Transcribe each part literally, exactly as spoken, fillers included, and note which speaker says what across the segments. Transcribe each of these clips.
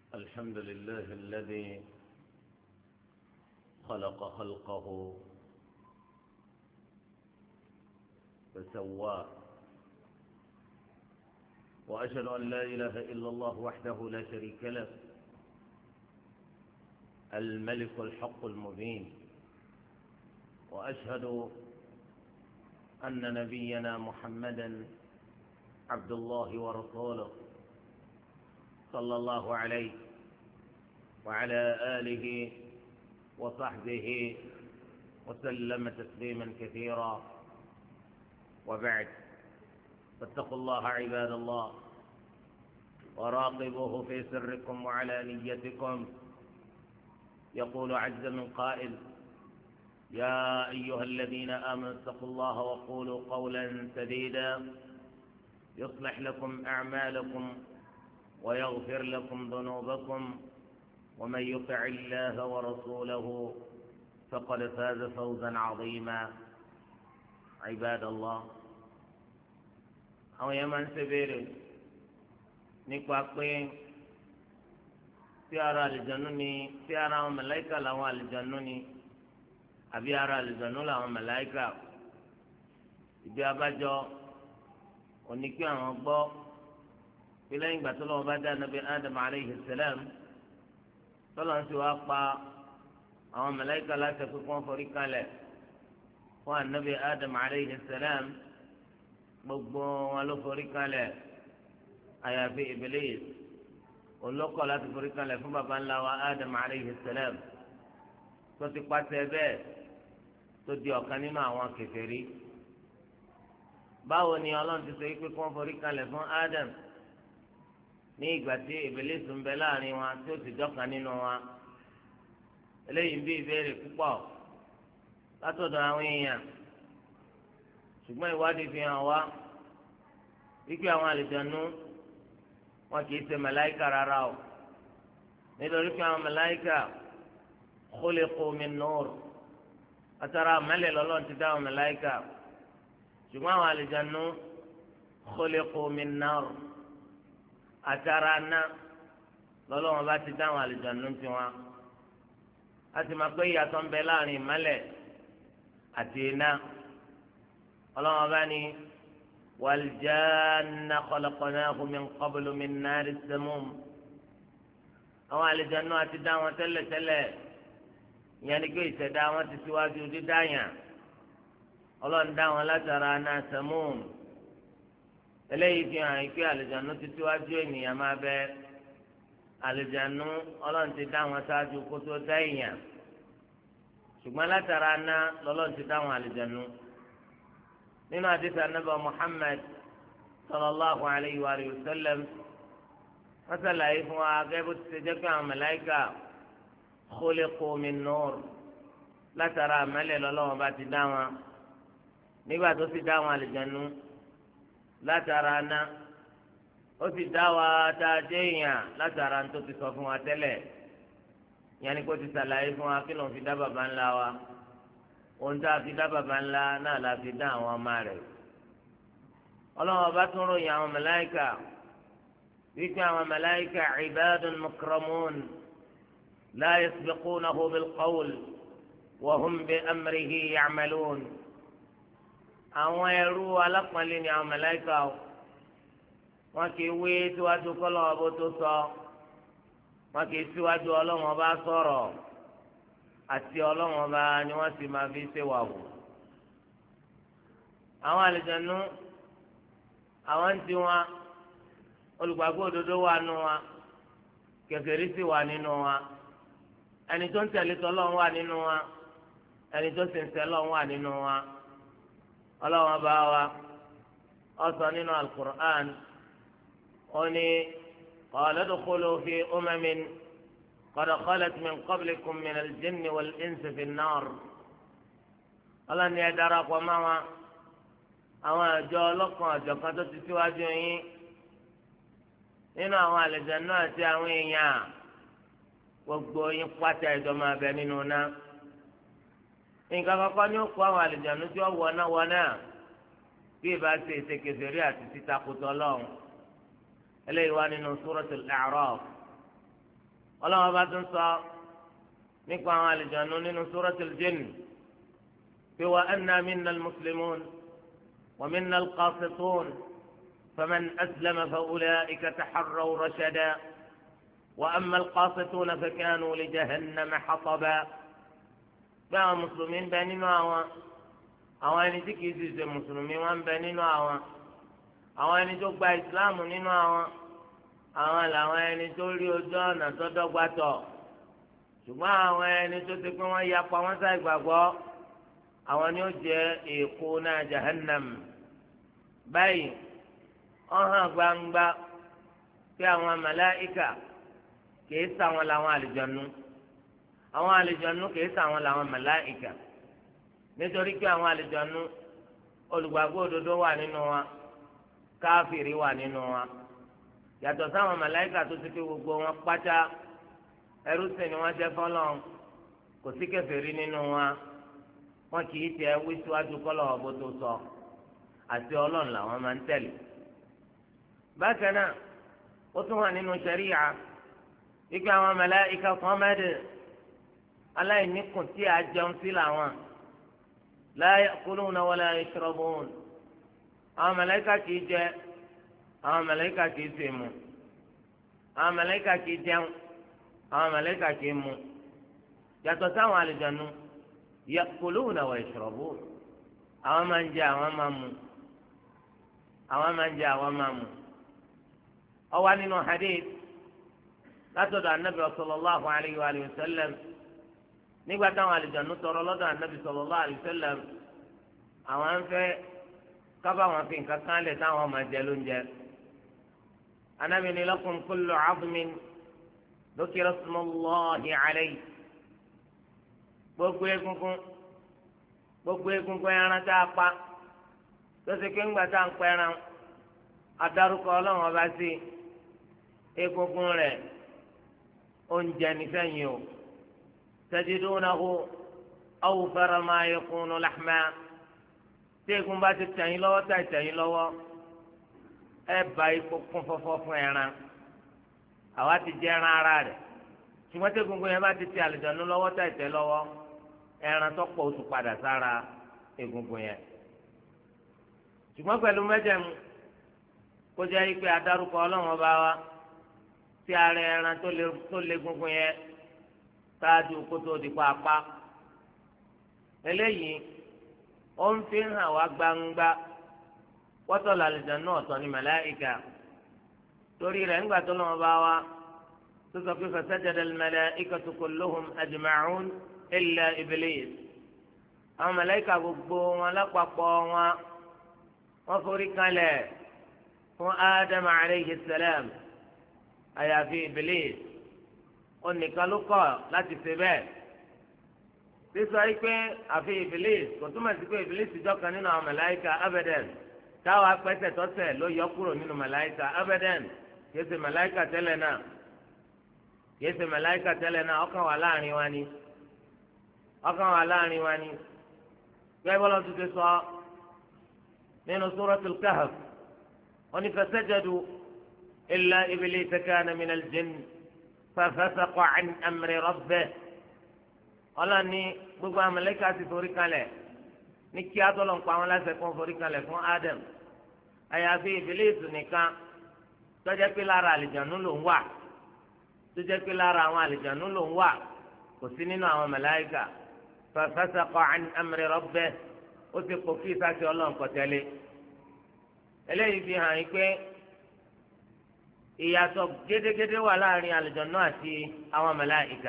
Speaker 1: الحمد لله الذي خلق خلقه فسواه، وأشهد أن لا إله إلا الله وحده لا شريك له الملك الحق المبين، وأشهد أن نبينا محمدا عبد الله ورسوله صلى الله عليه وعلى آله وصحبه وسلم تسليما كثيرا، وبعد، فاتقوا الله عباد الله وراقبوه في سركم وعلانيتكم. يقول عز من قائل: يا أيها الذين آمنوا اتقوا الله وقولوا قولا سديدا يصلح لكم أعمالكم ويغفر لكم ذنوبكم، ومن يطع الله ورسوله فقد فاز فوزا عظيما. عباد الله، àwọn yẹn máa ń ṣèbéèrè nípa pé tí ara àlìjánu ni tí ara àwọn màláíkà làwọn àlìjánu ni àbí ara àlìjánu làwọn màláíkà. ìdí abájọ òní pé àwọn gbọ́ pé lẹ́yìn ìgbà tó lọ́wọ́ bá dá nàbí Ádámù alayhi salam tọ́lọ́ ń sì wá pa àwọn màláíkà láti pé kí wọ́n forí kalẹ̀ fún ànábì Ádámù alayhi salam. gbogbo wọn ló forí kalẹ̀ àyàfi Iblis olókọ̀ láti forí kalẹ̀ fún baba ńlá wa Ádámù alayhi salam, tó ti pàṣẹ bẹ́ẹ̀ tó di ọ̀kan nínú àwọn kèfèrí. báwo ni Ọlọ́run ti sọ yìí pé kí wọ́n forí kalẹ̀ fún Ádámù ní ìgbà tí Iblis ń bẹ láàrin wa tí ó sì dọ́kan nínú wa? eléyìí ń bí ìbéèrè púpọ̀ látọ̀dọ̀ àwọn èèyàn, ṣùgbọ́n ìwádìí fi hàn wá wípé àwọn àlìjánu wọn kì í ṣe màláíkà rárá o, nítorí pé àwọn màláíkà khuliqu min nur, àtàrà àmàlẹ̀ lọ́lọ́run ti dá àwọn màláíkà, ṣùgbọ́n àwọn àlìjánu khuliqu min nar, àtàrà aná lọ́lọ́run bá ti dá àwọn àlìjánu tiwọn. a sì máa pé ìyàtọ̀ ń bẹ láàrin ìmọ́lẹ̀ àti iná. ọlọ́run bá ní wàlìjáná khalaqnahu min qablu min nari samum. àwọn àlìjánu àti dá wọn tẹ́lẹ̀tẹ́lẹ̀, ìyẹn ni pé ìṣẹ̀dá wọn ti síwájú dídáyàn. ọlọ́run dá wọn látara náà samum. eléyìí fi hàn pé àlìjánu ti síwájú ènìyàn máa bẹ. àlìjánu ọlọ́run ti dá wọn ṣáájú kó tó dá èèyàn, ṣùgbọ́n látara náà lọ́lọ́run ti dá wọn àlìjánu. nínú àdìsí anábà Muhammad sallallahu alayhi wa sallam wọ́n sàlàyé fún wa gẹ́gẹ́ bó ti ṣe jẹ́ pé àwọn màláíkà khuliqu min nur, látara àmàlẹ̀ lọ́lọ́wọ́n bá ti dá wọn. nígbà tó sì dá wọn àlìjánu látara aná, ó sì dá wa tá a jẹ́ èèyàn látara tó ti sọ fún wa tẹ́lẹ̀. ìyẹn ni kó ti sàlàyé fún wa kí ló ń fi dá bàbá ńlá wa. ohun tá a fi dá bàbá ńlá náà la fi dá àwọn ọmọ rẹ̀. ọlọ́wọ́n bá tún ròyìn àwọn màláíkà wípé àwọn màláíkà ibadun mukramun la yasbiqunahu bilqawl wa hum bi amrihi ya'malun. àwọn ẹrú alápọ̀nlé ni àwọn màláíkà o, wọn kì í wé síwájú kọ́lọ́wọ́ bó tó sọ, wọn kì í síwájú ọlọ́wọ́n bá sọ̀rọ̀, àti ọlọ́wọ́n bá ni wọ́n sì máa fi ṣe wà wò. àwọn àlìjánu àwọn ń tiwọn, olùgbàgbọ́ òdodo wà nínú wa, kèfèrí sì wà nínú wa, ẹni tó ń tẹ̀lé tọ́lọ́run wà nínú wa, ẹni tó sì ń ṣẹlọ́run wà nínú wa. ọlọ́wọ́n bá wa ó sọ nínú al-Qur'an ó ní qala udkhulu fi umamin قد خلت من قبلكم من الجن والإنس في النار. ọlọ́ni ẹ darapọ̀ mọ́ wọn àwọn àjọ ọlọ́kan àjọkan tó ti síwájú yín nínú àwọn àlùjànnú àti àwọn èèyàn, gbogbo yín pátá ẹjọ́ máa bẹ nínú náà. nǹkan kọ́kọ́ ní ó kó àwọn àlùjànnú tí wọ́n wọ náà wọ náà bí ìbá ṣe ìṣèkèfèrè àti títakùtọ̀ lọ́hùn. eléyìí wá nínú Suratul A'raf ọlọ́wọ́n bá tún sọ nípa àwọn àlùjànnú nínú suratul jinn pé wa anna minna al-muslimun wa minna al-qasitun faman aslama fa ulaika taharraw rashada wa amma al-qasituna fa kanu li jahannama hataba. bí àwọn mùsùlùmí ń bẹ nínú àwọn àwọn ẹni tí kìí sì ṣe mùsùlùmí wọn ń bẹ nínú àwọn àwọn ẹni tó gba ìsìláàmù nínú àwọn àwọn làwọn ẹni tó rí ojú ọ̀nà tó dọ́gba tọ̀ ṣùgbọ́n àwọn ẹni tó ti pé wọ́n yapa wọ́n sá ìgbàgbọ́ àwọn ni ó jẹ́ èèkó náà jahannam. báyìí wọ́n hàn gbangba pé àwọn màláìkà kìí sàwọn làwọn àlùjànnú àwọn àlùjànnú kìí sàwọn làwọn màláìkà nítorí pé àwọn àlùjànnú olùgbàgbọ́ òdodo wà nínú wa káfìrí wà nínú wa yàtọ̀ sáwọn màláìkà tó ti pé gbogbo wọn pátá ẹrú sì ni wọ́n jẹ́ fọ́lọ́run kò sí kèfèrí nínú wa wọn kì í tẹ wí síwájú kọ́lọ̀ ọ̀bọ tó sọ àti ọlọ́run làwọn máa ń tẹ̀lé. bákan náà ó tún wà nínú ṣẹ̀ríyà wípé àwọn màláìkà kan mẹ́rin aláìníkùn tí a jẹun sí làwọn la ya'kuluna wala yashrabun àwọn màláìkà kì í jẹ àwọn màláìkà kì í sì mu àwọn màláìkà kì í jẹun àwọn màláìkà kì í mu yàtọ̀ sáwọn àlùjànnú ya'kuluna wa yashrabun àwọn máa ń jẹ àwọn máa mu àwọn máa ń jẹ àwọn máa mu. ó wà nínú hadith látọ̀dọ̀ anabi sallallahu alayhi wa sallam nígbà táwọn àlùjànnú tọrọ lọ́dọ̀ anabi sallallahu alayhi wa sallam àwọn ń fẹ́ kábà wọn fi nǹkan kan lẹ̀ táwọn máa jẹ lóúnjẹ. anabi ní lakum kullu 'azmin dhukira ismullahi alayhi gbogbo egungun gbogbo egungun ẹran tá a pa tó ṣe pé ńgbà tá à ń pẹran adarúkọ ọlọ́run ọba sí egungun rẹ̀ oúnjẹ nífẹ̀yìn o tajidunahu awfara ma yakunu lahma tí egun bá ti tẹ̀yìn lọ́wọ́ tá ìtẹ̀yìn lọ́wọ́ ẹ bá ipò kún fọ́fọ́ fún ẹran àwa ti jẹ ẹran ara rẹ̀ ṣùgbọ́n tí egungun yẹn bá ti tẹ àlùjànnú lọ́wọ́ tá ìtẹ̀ lọ́wọ́ ẹran tó pọ̀ oṣù padà sára egungun yẹn ṣùgbọ́n pẹ̀lú mẹ́jẹ̀mú kó jẹ́ pé adarúkọ ọlọ́run ọba wa tí ara ẹran tó lé egungun yẹn ṣáájú kó tó di pàápàá eléyìí ó ń fi hàn wá gbangba wọ́tọ̀ làlùjànnú ọ̀tọ̀ ní màláìka torí rẹ̀ ńgbà tó lọ́wọ́ bá wa tó sọ pé fasajada al-malaikatu kulluhum ajma'un illa iblis àwọn màláìka gbogbo wọn lápapọ̀ wọn wọ́n forí kalẹ̀ fún ádámù alayhi salam àyàfi iblis onìkan ló kọ̀ láti ṣe bẹ́ẹ̀ sísọ yìí pé àfi iblis kò túmọ̀ sí pé iblis jọ́kan nínú àwọn màláìka abadan táwọn apẹ́sẹ̀ tọ́sẹ̀ ló yọ kúrò nínú màláìka abadan kìí ṣe màláìka tẹ́lẹ̀ náà kìí ṣe màláìka tẹ́lẹ̀ náà ọkàn wà láàrin wa ni ọkàn wà láàrin wa ni gbẹ́ẹ́ bọ́lá tó ti sọ nínú suratul kahf wọ́n ní fasajadu illa iblis kana minal jinn fafasaqa an amri rabbih ọlọ́ni gbogbo àwọn màláíkà ti forí kalẹ̀ ní kí atọ́lọ̀ ń pa wọn láṣẹ kó forí kalẹ̀ fún Adam àyàfi Ìbílísì nìkan tó jẹ́ pé lára àlìjànú ló ń wà tó jẹ́ pé lára àwọn àlìjànú ló ń wà kò sí nínú àwọn màláíkà fafasaqa an amri rabbih ó ti kó kí ìsáṣẹ ọlọ́run kọ́ tẹ́lẹ̀ eléyìí fi hàn yín pé ìyàtọ̀ gédégédé wà láàrin àlùjànnú àti àwọn màláíkà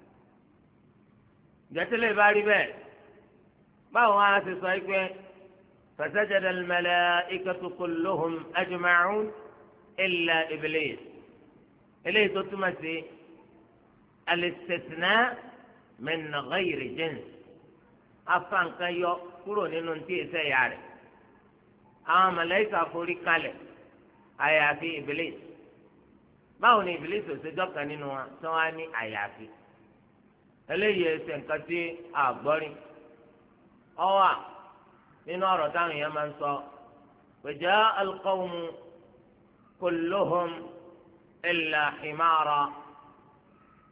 Speaker 1: jẹ́tẹ́lẹ̀ bá rí bẹ́ẹ̀ báwo wá ti sọ yìí pé fasajada al-malaikatu kulluhum ajma'un illa iblis eléyìí tó túmọ̀ sí al-istithna' min ghayri jins afa nǹkan yọ kúrò nínú tí èsẹ̀ yà rẹ̀ àwọn màláíkà forí kalẹ̀ àyàfi iblis báwo ni iblis ò ṣe jọ́kan nínú wa tí wọ́n á ní àyàfi eléyìí ẹsẹ̀ nǹkan tí a gbọ́rin ọwọ́ nínú ọ̀rọ̀ táwọn èèyàn máa ń sọ wajaa al-qawmu kulluhum illa himara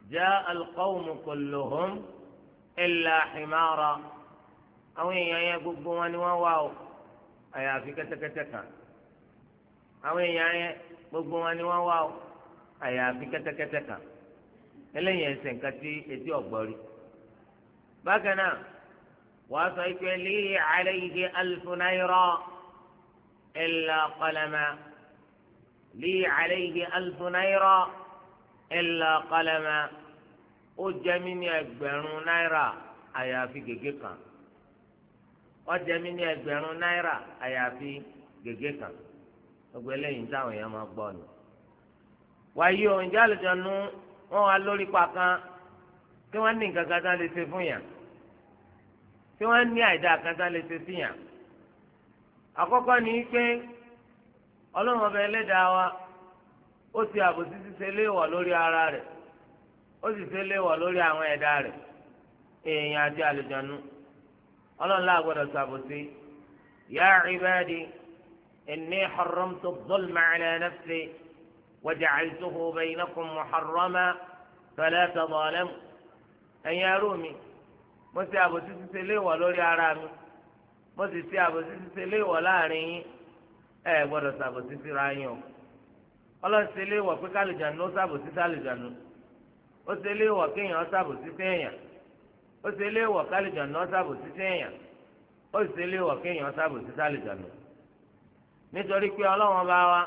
Speaker 1: جاء القوم كلهم إلا حمارا àwọn èèyàn yẹn gbogbo wọn ni wọ́n wá o àyàfi kẹ́tẹ́kẹ́tẹ́ kan àwọn èèyàn yẹn gbogbo wọn ni wọ́n wá o àyàfi kẹ́tẹ́kẹ́tẹ́ kan eléyìí ẹsẹ̀ nǹkan tí etí ọ̀gbọ́rí bákan náà wàá sọ pé lí alayhi alfu náírà illa qalama lí alayhi alfu náírà illa qalama ó jẹ mí ní ẹgbẹ̀rún náírà àyàfi gègé kan ó jẹ mí ní ẹgbẹ̀rún náírà àyàfi gègé kan gbogbo eléyìí táwọn èèyàn máa gbọ́ ni. wàyí o ǹjẹ́ àlùjànnú wọn wá lórí pàkan tí wọ́n ní nǹkan kan tán lè ṣe fún yàn tí wọ́n ní àìdá kan tán lè ṣe sí yàn. àkọ́kọ́ ni pé ọlọ́run ọba ẹlẹ́dàá wa ó ti àbòsí ṣíṣe léèwọ̀ lórí ara rẹ̀ ó sì ṣe léèwọ̀ lórí àwọn ẹ̀dá rẹ̀ èèyàn àti àlùjànnú ọlọ́run láà gbọ́dọ̀ ṣàbòsí. ya ibadi inni harramtu adh-dhulma ala nafsi waja'altuhu baynakum muharrama fala tadhalamu. ẹ̀yin arú mi mo ṣe àbòsí ṣíṣe léèwọ̀ lórí ara mi mo sì ṣe àbòsí ṣíṣe léèwọ̀ láàrin yín ẹ gbọ́dọ̀ ṣàbòsí síra yín o. ọlọ́run ṣe léèwọ̀ pé kálùjànnú ó ṣàbòsí sálùjànnú ó ṣe léèwọ̀ kéèyàn ó ṣàbòsí séèyàn ó ṣe léèwọ̀ kálùjànnú ó ṣàbòsí séèyàn ó ṣe léèwọ̀ kéèyàn ó ṣàbòsí sálùjànnú. nítorí pé ọlọ́run bá wa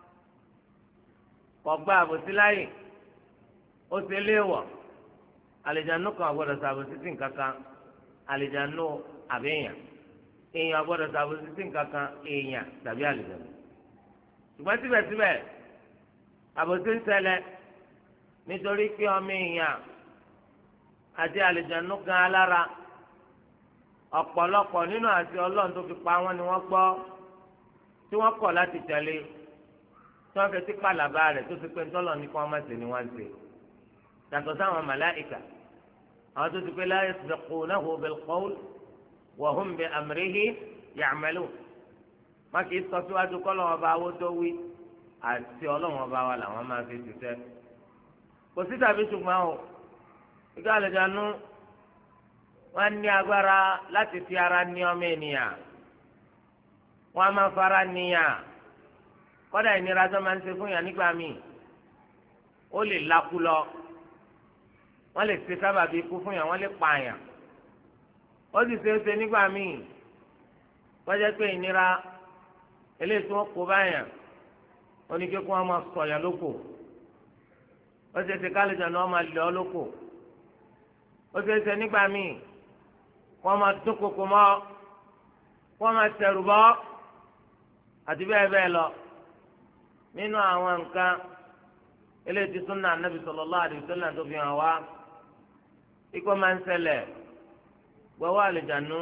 Speaker 1: kò gba àbòsí láyè ó ṣe léèwọ̀ àlùjànnú kan gbọ́dọ̀ ṣàbòsí sí nǹkan kan àlùjànnú àbẹ́yàn èèyàn gbọ́dọ̀ ṣàbòsí sí nǹkan kan èèyàn tàbí àlùjànnú. ṣùgbọ́n síbẹ̀síbẹ̀ àbòsí ń ṣẹlẹ̀ nítorí pé ọmọ èèyàn àti àlùjànnú kan alára ọ̀pọ̀lọpọ̀ nínú àti ọlọ́run tó fi pa wọ́n ni wọ́n gbọ́ tí wọ́n kọ̀ láti tẹ̀lé tí wọ́n fetí pàlàbà rẹ̀ tó ti pé ńtọ́lọ̀ ní kí wọ́n má ṣe ni wọ́n ń ṣe. yàtọ̀ sáwọn màláìkà àwọn tó ti pé la yasbiqunahu bil qawl wa hum bi amrihi ya'malun má kì í sọ síwájú kọ́ lọ́wọ́ bá owó tó wí àti ọlọ́wọ́ bá wa làwọn máa fi ṣiṣẹ́. kò sí tàbí ṣùgbọ́n o ìgbà àlùjànnú wọ́n ní agbára láti fi ara ní ọmọ ènìyàn wọ́n á máa fara níyàn kọ́dà ìnira tó máa ń ṣe fún yàn nígbà míì ó lè lakú lọ wọ́n lè ṣe sábàbí ikú fún yàn wọ́n lè pààyàn ó sì ṣe é ṣe nígbà míì wọ́n jẹ́ pé ìnira eléyìí tí wọ́n kó báyàn oníke kó wọn máa sọ̀yàn lóko ó ṣe é ṣe kálíjànnú wọn máa lé ọ lóko ó ṣe é ṣe nígbà míì wọ́n máa dún koko mọ́ wọ́n máa tẹ̀rù bọ́ àti bẹ́ẹ̀ bẹ́ẹ̀ lọ nínú àwọn nǹkan eléyìí tí súnà Ànábì sallallahu alaihi wasallam tó fi hàn wá ikú máa ń ṣẹlẹ̀ gbọ́wọ́ àlùjànnú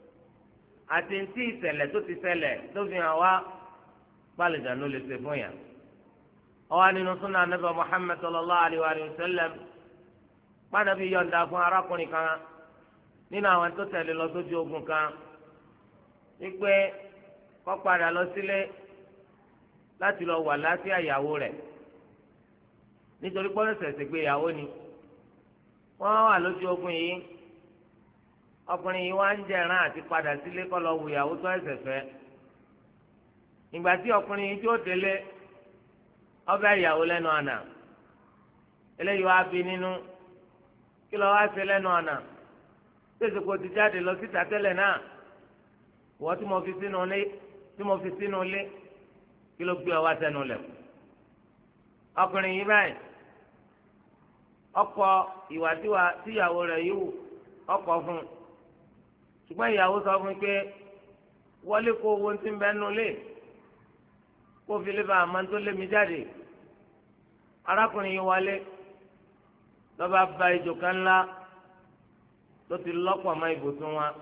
Speaker 1: àti ntí ìṣẹ̀lẹ̀ tó ti ṣẹlẹ̀ tó fi hàn wá àlùjànnú lè ṣe fún yàn. ọwọ́ nínú súnà Ànábì Muhammad sallallahu alaihi wasallam pàdánù yọ̀ǹda fún arákùnrin kan nínú àwọn tó tẹ̀lé lọ sójú ogun kan wípé kó padà lọ sílé láti lọ wà láfíà ìyàwó rẹ̀ nítorí pé ọ̀sẹ̀ ṣègbè ìyàwó ni wọ́n wà lójú ogun yìí ọkùnrin yìí wá ń jẹ̀rán àti padà sílé kó lọ wo ìyàwó tó ẹ̀sẹ̀ fẹ́ ìgbà tí ọkùnrin yìí tó délé ọbẹ̀ ìyàwó lẹ́nu àná eléyìí wá bí nínú kí ló wá ṣe lẹ́nu àná tẹsí kò ti jáde lọ síta tẹ́lẹ̀ náà wọ́n tí mo fi sínú ilé tí mo fi sínú ilé kí ló gbé ọ wá sẹ́nu lẹ̀ ọkùnrin yìí báyìí ọkọ ìwà tíyàwó rẹ̀ yìí wù ọkọ fún un ṣùgbọ́n ìyàwó sọ fún un pé wọlé kó owó tí ń bẹ nù lé kó fi lè ba àmọ́ tó lé mi jáde arákùnrin yìí wọlé lọ́ba ba ìjò kan ńlá tó ti lọ́pọ̀ mọ́ ibùsùn wa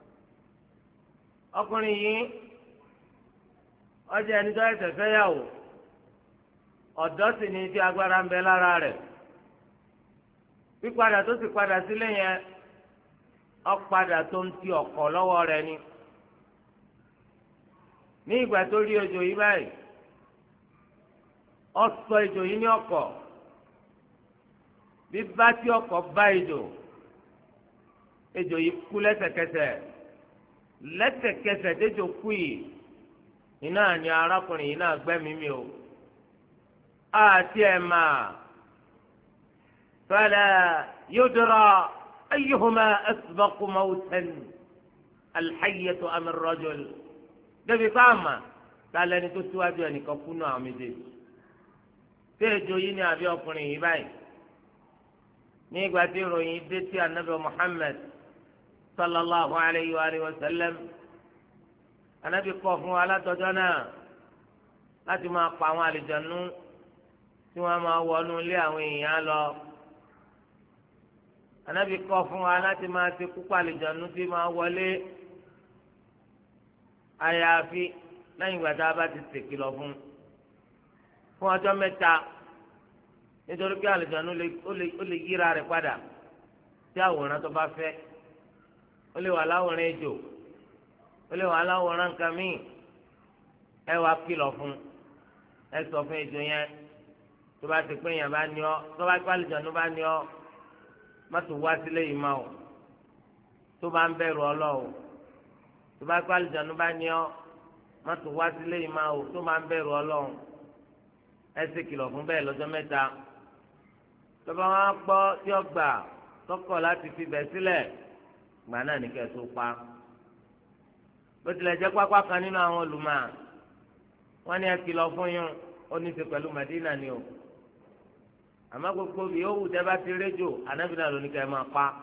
Speaker 1: ọkùnrin yìí ọjà ẹni tó ẹsẹ̀ fẹ́ yàwó ọ̀dọ́ sì ní tí agbára ń bẹ lára rẹ̀ pípadà tó sì padà sílé yẹn ọ̀padà tó ń ti ọ̀kọ̀ lọ́wọ́ rẹ̀ ni ní ìgbà tó rí ejò yìí báyìí ọ̀sọ̀ ejò yìí ní ọ̀kọ̀ bí bá tí ọkọ̀ bá ejò ejò yìí kú lẹ́sẹ̀kẹsẹ̀ lẹ́sẹ̀kẹsẹ̀ déjò kú yìí iná ni arákùnrin yìí náà gbẹ́mìí mi o àti ẹ̀ máa fala yudra ayyuhuma asbaqu mawtan alhayyatu am ar-rajul débi káàmà tálẹ́ni tó síwájú ẹnìkan kú náà àwọn méjèèjì tí ejò yìí ni àbí ọkùnrin yìí báyìí ní ìgbà tí ìròyìn dé tí anabi Muhammad sallallahu alayhi wa alihi wa sallam anabi kọ̀ fún wa látọjọ́ náà láti máa pa àwọn àlìjànú tí wọ́n máa wọnú ilé àwọn èèyàn lọ anabi kọ̀ fún wa láti máa ṣe kúkú àlìjànú tí máa wọlé àyàfi lẹ́yìn ìgbà tá a bá ti ṣèkìlọ̀ fún fún ọjọ́ mẹ́ta nítorí pé àlìjànú ó lè yíra rẹ̀ padà sí àwòrán tó bá fẹ́ ó lè wà láwòrán ejò ó lè wà láwòrán nǹkan míì ẹ wá kìlọ̀ fún ẹ sọ fún ejò yẹn tó bá ti pé èèyàn bá ní ọ tó bá pé àlìjànú bá ní ọ má tó wá sílé yìí má o tó bá ń bẹ̀rù ọlọ́ọ̀ tó bá pé àlìjànú bá ní ọ má tó wá sílé yìí má o tó bá ń bẹ̀rù ọlọ́ọ̀ ẹ sì kìlọ̀ fún bẹ́ẹ̀ lọ́jọ́ mẹ́ta tọ́ba wọn gbọ́ tí ó gbà tọkọ̀ láti fi bẹ̀ sílẹ̀ gbà náà ní kẹ́ tó pa bó tilẹ̀ jẹ́ pápá kan nínú àwọn olùmọ̀ wọ́n ní ẹ kìlọ̀ fún yín ó ní í ṣe pẹ̀lú Mẹ́dínà ni o àmọ́ gbogbo bí ó wù tẹ́ bá ti rédíò Ànábì náà ló ní kẹ́ máa pa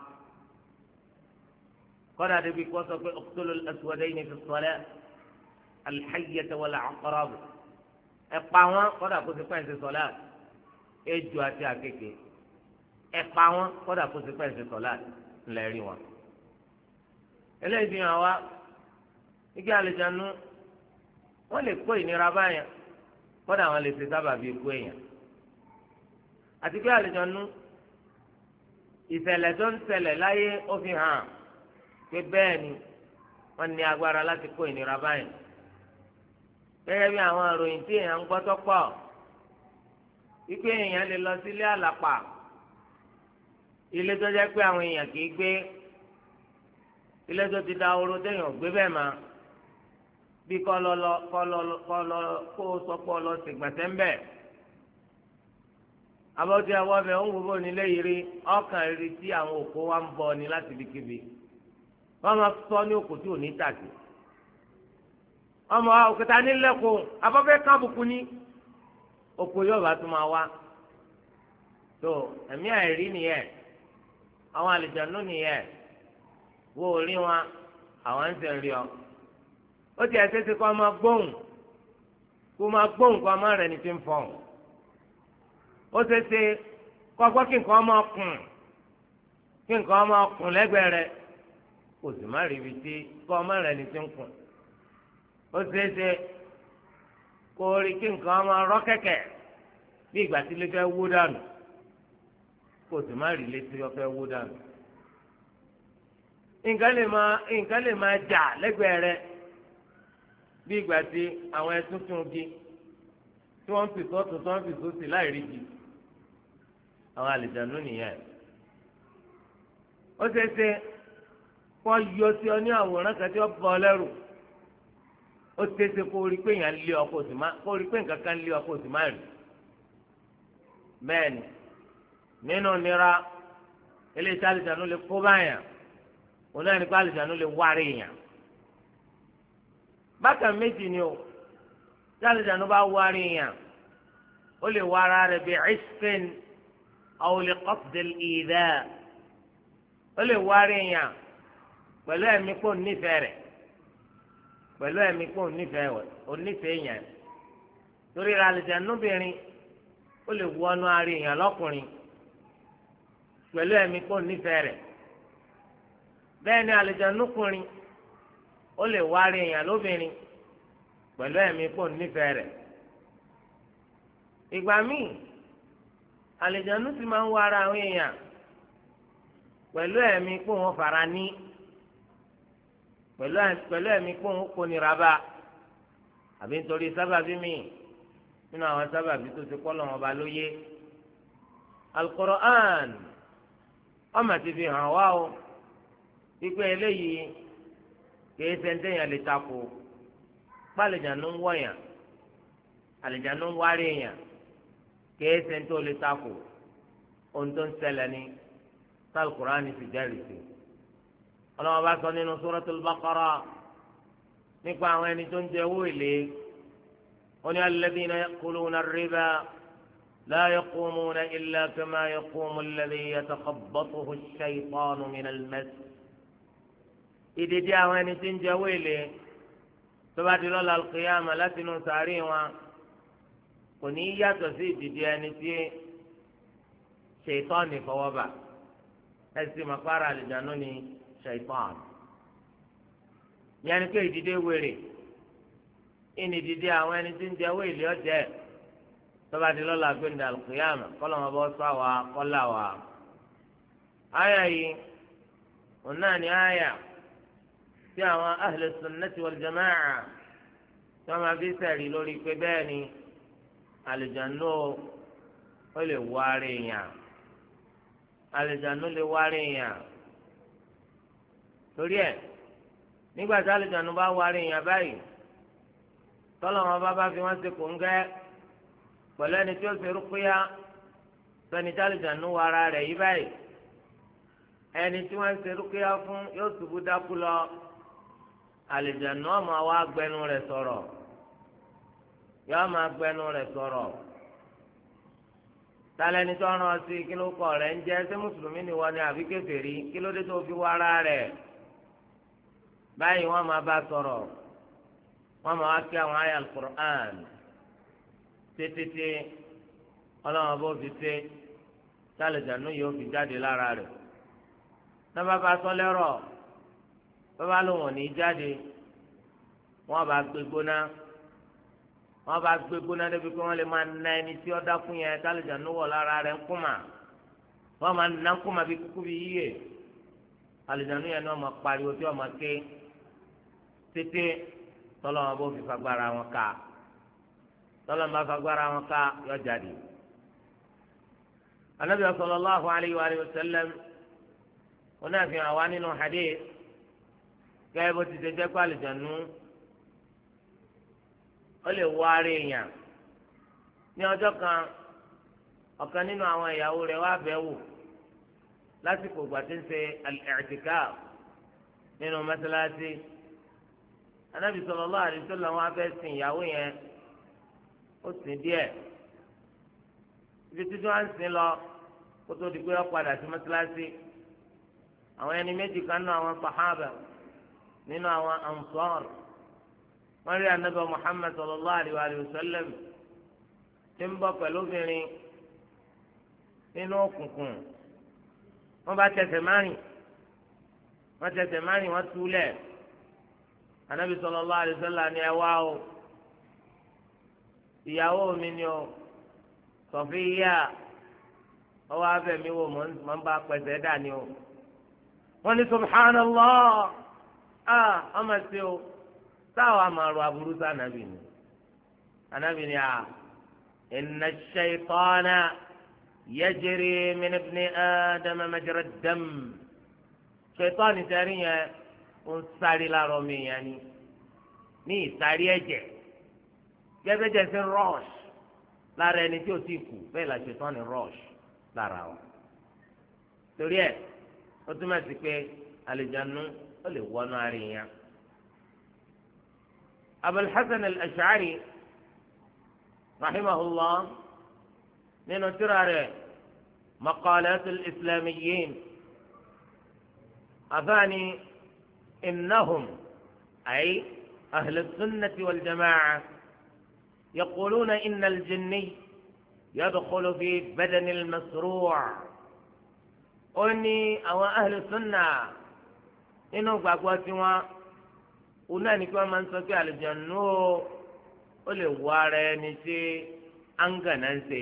Speaker 1: kọ́dà débi kọ́ sọ pé uqtulul aswadayni fi s-salat al-hayyata wal-aqrab ẹ pa wọn kọ́dà kó ti pẹ́ǹsì sọ́lá ejò àti àkekèé ẹ pa wọn kódà kó ti pẹ́ẹ́sì sọ̀lá ńlẹ́rìí wọn. eléyìí fi hàn wá igi àlejànú wọ́n lè kó ìnira báyà kódà wọ́n lè ṣe sábàbí ikú èèyàn. àti pé àlejànú ìṣẹ̀lẹ̀ tó ń ṣẹlẹ̀ láyé ó fi hàn pé bẹ́ẹ̀ ni wọ́n ní agbára láti kó ìnira báyà. gẹ́gẹ́ bí àwọn ìròyìn tí èèyàn ń gbọ́ tó pọ̀ wípé èèyàn lè lọ sílé àlàpà ilé tó jẹ́ pé àwọn èèyàn kì í gbé ilé tó ti da oró téèyàn gbé bẹ́ẹ̀ ma bí kọ́ lọ lọ kọ́ lọ kọ́ lọ kó sọpọ́ lọ sègbàsẹ́ ń bẹ̀ abọ́tí ẹwọ́ bẹ̀ ń wúwo nílé yìí rí ọkàn rí tí àwọn òkú wa ń bọ̀ ní láti ibikíbi wọ́n máa sọ ní òkú tí ò ní tàkì ọmọ òkúta nílẹ̀kùn abọ́fẹ́ kábùkù ní òkú yóò bá tún máa wá tó ẹ̀mí àìrí nìyẹn àwọn àlìjànú nìyẹn wo orí wọn àwọn ń sẹ̀ rí ọ ó ti ẹsẹ̀ ti kọ́ ọmọ gbóhùn kó máa gbóhùn kó ọmọ rẹ̀ ní ti ń fọ̀hún ó ṣe ṣe kó gbọ́ kí nǹkan ọmọ kùn kí nǹkan ọmọ kùn lẹ́gbẹ̀ẹ́ rẹ̀ kò sì má rí ibi tí kó ọmọ rẹ̀ ní ti ń kùn ó ṣe ṣe kó rí kí nǹkan ọmọ rọ́ kẹ̀kẹ́ bí ìgbà tí ilé fẹ́ wó dànù kò sì má rí létí ọfẹ wó dànù nǹkan lè máa nǹkan lè máa jà lẹ́gbẹ̀ẹ́ rẹ̀ bí ìgbà tí àwọn ẹtún tún gi tí wọ́n ń fi sọ́tún tí wọ́n ń fi sósì láì rí jì àwọn àlìjànú nìyẹn ó ṣeé ṣe kó yọ sí ọ ní àwòrán kan tí wọ́n bọ́ ọ lẹ́rù ó ṣeé ṣe kó rí pé èèyàn lé ọ kó sì má kó rí pé nǹkan kan lé ọ kó sì má rí bẹ́ẹ̀ ni nínú nira eléyìí tí àlìjànú lè kó báyà òun náà ní pé àlìjànú lè wárí yàn bákan méjì ni o tí àlìjànú bá wárí yàn ó lè wá ara rẹ̀ bí ìṣfin aw li qasdil ìdá ó lè wárí yàn pẹ̀lú ẹ̀mí kó nífẹ̀ẹ́ rẹ̀ pẹ̀lú ẹ̀mí kó nífẹ̀ẹ́ rẹ̀ onífẹ̀ẹ́ yàn torí àlìjànú bìnrin ó lè wọnú ara yàn lọ́kùnrin pẹ̀lú ẹ̀mí kó nífẹ̀ẹ́ rẹ̀ bẹ́ẹ̀ ni àlìjànúkùnrin ó lè wárí èèyàn lóbìnrin pẹ̀lú ẹ̀mí kó nífẹ̀ẹ́ rẹ̀ ìgbà míì àlìjànú sì máa ń wára àwọn èèyàn pẹ̀lú ẹ̀mí kó wọn fara ní pẹ̀lú ẹ̀mí kó wọn kó nira bá àbí nítorí sábàbí míì nínú àwọn sábàbí tó ti kọ́ lọ́wọ́ ba lóye Al-Qur'an ọmọ ti fi hàn wá o wípé eléyìí kìí ṣe ń tẹ̀yàn lè takò pálíjànú ń wọ̀nyàn àlìjànú ń wárí èèyàn kìí ṣe ń tó lè takò ohun tó ń ṣẹlẹ̀ ní Al-Qur'an fi jẹ́rìí sí ọlọ́wọ́n bá sọ nínú Suratul Baqara nípa àwọn ẹni tó ń jẹ owó èlé wọn ni alladhina ya'kuluna ar-riba la yaqumuna illa kama yaqumu alladhi yatakhabbathu ash-shaytanu mina al-mas. ìdìdí àwọn ẹni tí ń jẹ owó èlé tó bá di lọ́la al-qiyama láti inú sàárì wọn kò ní í yàtọ̀ sí ìdìdí ẹni tí ṣètọ́ọ̀nì fọwọ́ bà ẹ̀sìn mọ̀pára àlìjánu ni ṣètọ́ọ̀nì. yẹn ni pé ìdìde wèrè ìní ìdìde àwọn ẹni tí ń jẹ owó èlé ọ̀jẹ̀ tọ́ba di lọ́la gbẹ̀ndà al-qiyama kọ́lọ́mọ bọ́ sọ àwa kọ́lá wa. àyà yìí òun náà ni àyà tí àwọn ahlu sunnati wal jama'a tí wọ́n máa fi sẹ̀rí lórí pé bẹ́ẹ̀ ni àlùjánu ó lè wárí yàn àlùjánu lè wárí yàn torí ẹ̀ nígbà tí àlùjánu bá wárí yàn báyìí tọ́lọ̀ wọn bá bá fi wọ́n ṣe kòńgẹ́ pẹ̀lú ẹni tí ó ṣe rúkúyà sẹ́ni tí àlùjánu wọ ara rẹ̀ yí báyìí ẹni tí wọ́n ṣe rúkúyà fún yóò ṣubú dákú lọ àlùjánu ọmọ wa gbẹnu rẹ̀ sọ̀rọ̀ yóò máa gbẹnu rẹ̀ sọ̀rọ̀ tálẹ́ni tó rán sí kí ló kọ̀ rẹ̀ ń jẹ́ ṣé mùsùlùmí ni wọ́n ní àbí kèfèrí kí ló dé tó fi wá ara rẹ̀ báyìí wọ́n máa bá sọ̀rọ̀ wọ́n máa wá kí àwọn àyá al-Qur'an tètè ọlọ́wọ́n bó fi ṣe tálẹ̀jánu yóò fi jáde lára rẹ̀ náà bá sọ lẹ́rọ̀ bàbá lòun ò ní jáde wọ́n bá gbé gbóná wọ́n bá gbé gbóná débi pé wọ́n lè máa na ẹni tí ó dákú yẹn tálẹ̀jánu wọ̀ lára rẹ̀ ń kúmà wọ́n máa na ń kúmà bí kúkú bí yíyẹ tálẹ̀jánu yẹn ni wọ́n máa pariwo tí wọ́n máa ké tètè tọ́lọ́mọ bó fi fagbára wọn ká tọ́lọ́mọ bá fagbára wọn ká yọ jáde. Ànábì sallallahu alayhi wa sallam wọn náà fi hàn wá nínú hadith gẹ́gẹ́ bó ti ṣe jẹ́ pé àlùjánu ó lè wọ ara èèyàn ní ọjọ́ kan ọ̀kan nínú àwọn ìyàwó rẹ̀ wá bẹ̀ wò lásìkò ìgbà tí ń ṣe al-i'tikaf nínú mọ́sálásí. Ànábì sallallahu alaihi wasallam wọn afẹ́ sìn ìyàwó yẹn ó sìn díẹ̀ ibi títí wọn ń sìn lọ kó tó di pé wọn padà sí mọ́sálásí àwọn ẹni méjì kan náà àwọn sàhábà nínú àwọn ansar wọn rí Ànábì Muhammad sallallahu alaihi wasallam tí ń bọ̀ pẹ̀lú obìnrin nínú òkùnkùn wọn bá tẹsẹ̀ márìn wọn tẹsẹ̀ márìn wọn túlẹ̀. Ànábì sallallahu alaihi wasallam ni ẹ wá o ìyàwó mi ni o Sọfíyà ọwọ́ abẹ́mi wo mọ̀ ń bá pẹ̀sẹ̀ dà ní o wọ́n ní subhanallah ah ọmọ sí o táwọn àmàrò aburú sí ànábì ni ànábì ni a inna ash-shaytana yajri min ibni adama majra ad-dam ṣètọ́ni sẹ́rí yẹn ó ń sáré lára ọmọ èèyàn ni ní ìsáré ẹ̀jẹ̀ gẹ́gẹ́jẹ́ sí rush lára ẹni tí ó ti kú bẹ́ẹ̀ la ṣètọ́ ni rush lára wa torí ẹ̀ ó túmọ̀ sí pé àlùjánu ó lè wọnú ara èèyàn. Abul Hasan al-Ash'ari rahimahullah nínú tírà rẹ̀ maqalatul islamiyyin àfáàní. إنهم أي أهل السنة والجماعة يقولون إن الجني يدخل في بدن المسروع أني أو أهل السنة إنه فأقواتوا وناني كما من سكي الجنو أولي واريني سي أنغنانسي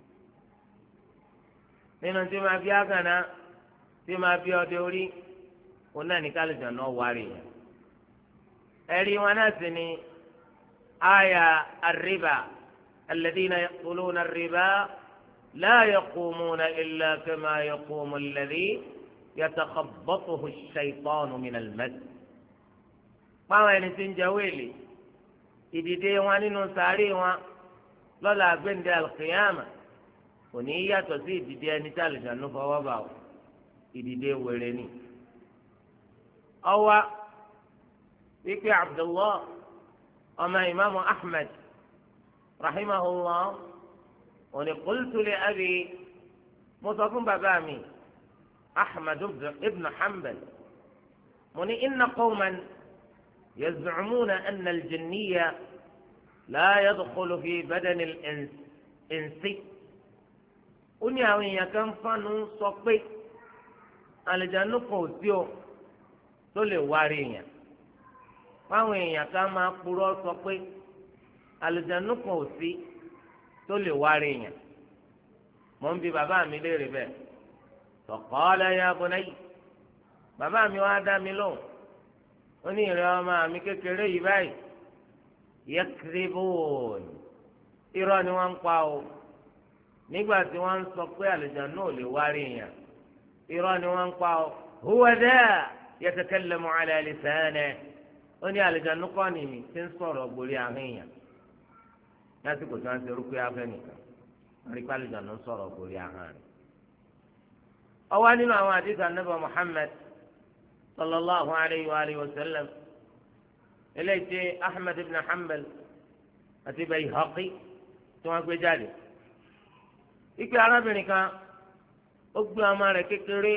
Speaker 1: nínú tí ma fi àgànà tí ma fi ọdẹ orí òun náà ní kálíjà náà wárí yẹn ẹ̀rí wọn náà sì ni àyà àríbà alladhina yaquluna àríbà لا يقومون إلا كما يقوم الذي يتخبطه الشيطان من المس. báwọn ẹni tí ń jẹ wéèlì ìdìde wọn nínú sàárè wọn lọ́la gbẹ̀ndẹ̀ alqiyama kò ní í yàtọ̀ sí ìdìde ẹni tí àlùjànnú fọwọ́ bá o ìdìde wèrè ni. ọwọ́ wípé Abdullah ọmọ ìmáàmù Ahmed rahimahullah òní qultu li abi mo sọ fún bàbá mi Ahmed ibn Hanbal mo ní inna qawman yaz'umuna anna al-jinniyya la yadkhulu fi badani al-insi. ó ní àwọn èèyàn kan fanu sọ pé àlùjànnú kan ò sí o tó lè wárí èèyàn. fáwọn èèyàn kan máa purọ́ sọ pé àlùjànnú kan ò sí tó lè wárí èèyàn. mo ń bi bàbá mi léèrè bẹ́ẹ̀. faqala ya bunayya bàbá mi wá dá mi lóhùn. ó ní ìrẹ́ ọmọ mi kékeré yìí báyìí yakdhibun irọ́ ni wọ́n ń pa o nígbà tí wọ́n ń sọ pé àlùjànnú ò lè wárí èèyàn irọ́ ni wọ́n ń pa o huwa dha yatakallamu ala lisanihi ó ní àlùjànnú kọ́ ni mi ti ń sọ̀rọ̀ gborí ahọ́n èèyàn lásìkò tí wọ́n ń ṣe rúkú afẹ́ nìkan wọ́n rí pé àlùjànnú ń sọ̀rọ̀ gborí ahọ́n rẹ̀. ó wà nínú àwọn àdìsí Ànábì Muhammad sallallahu alayhi wa alihi wa sallam eléyìí tí Ahmad ibn Hanbal àti Bayhaqi tí wọ́n gbé jáde ike arábìnrin kan ó gbé ọmọ rẹ̀ kékeré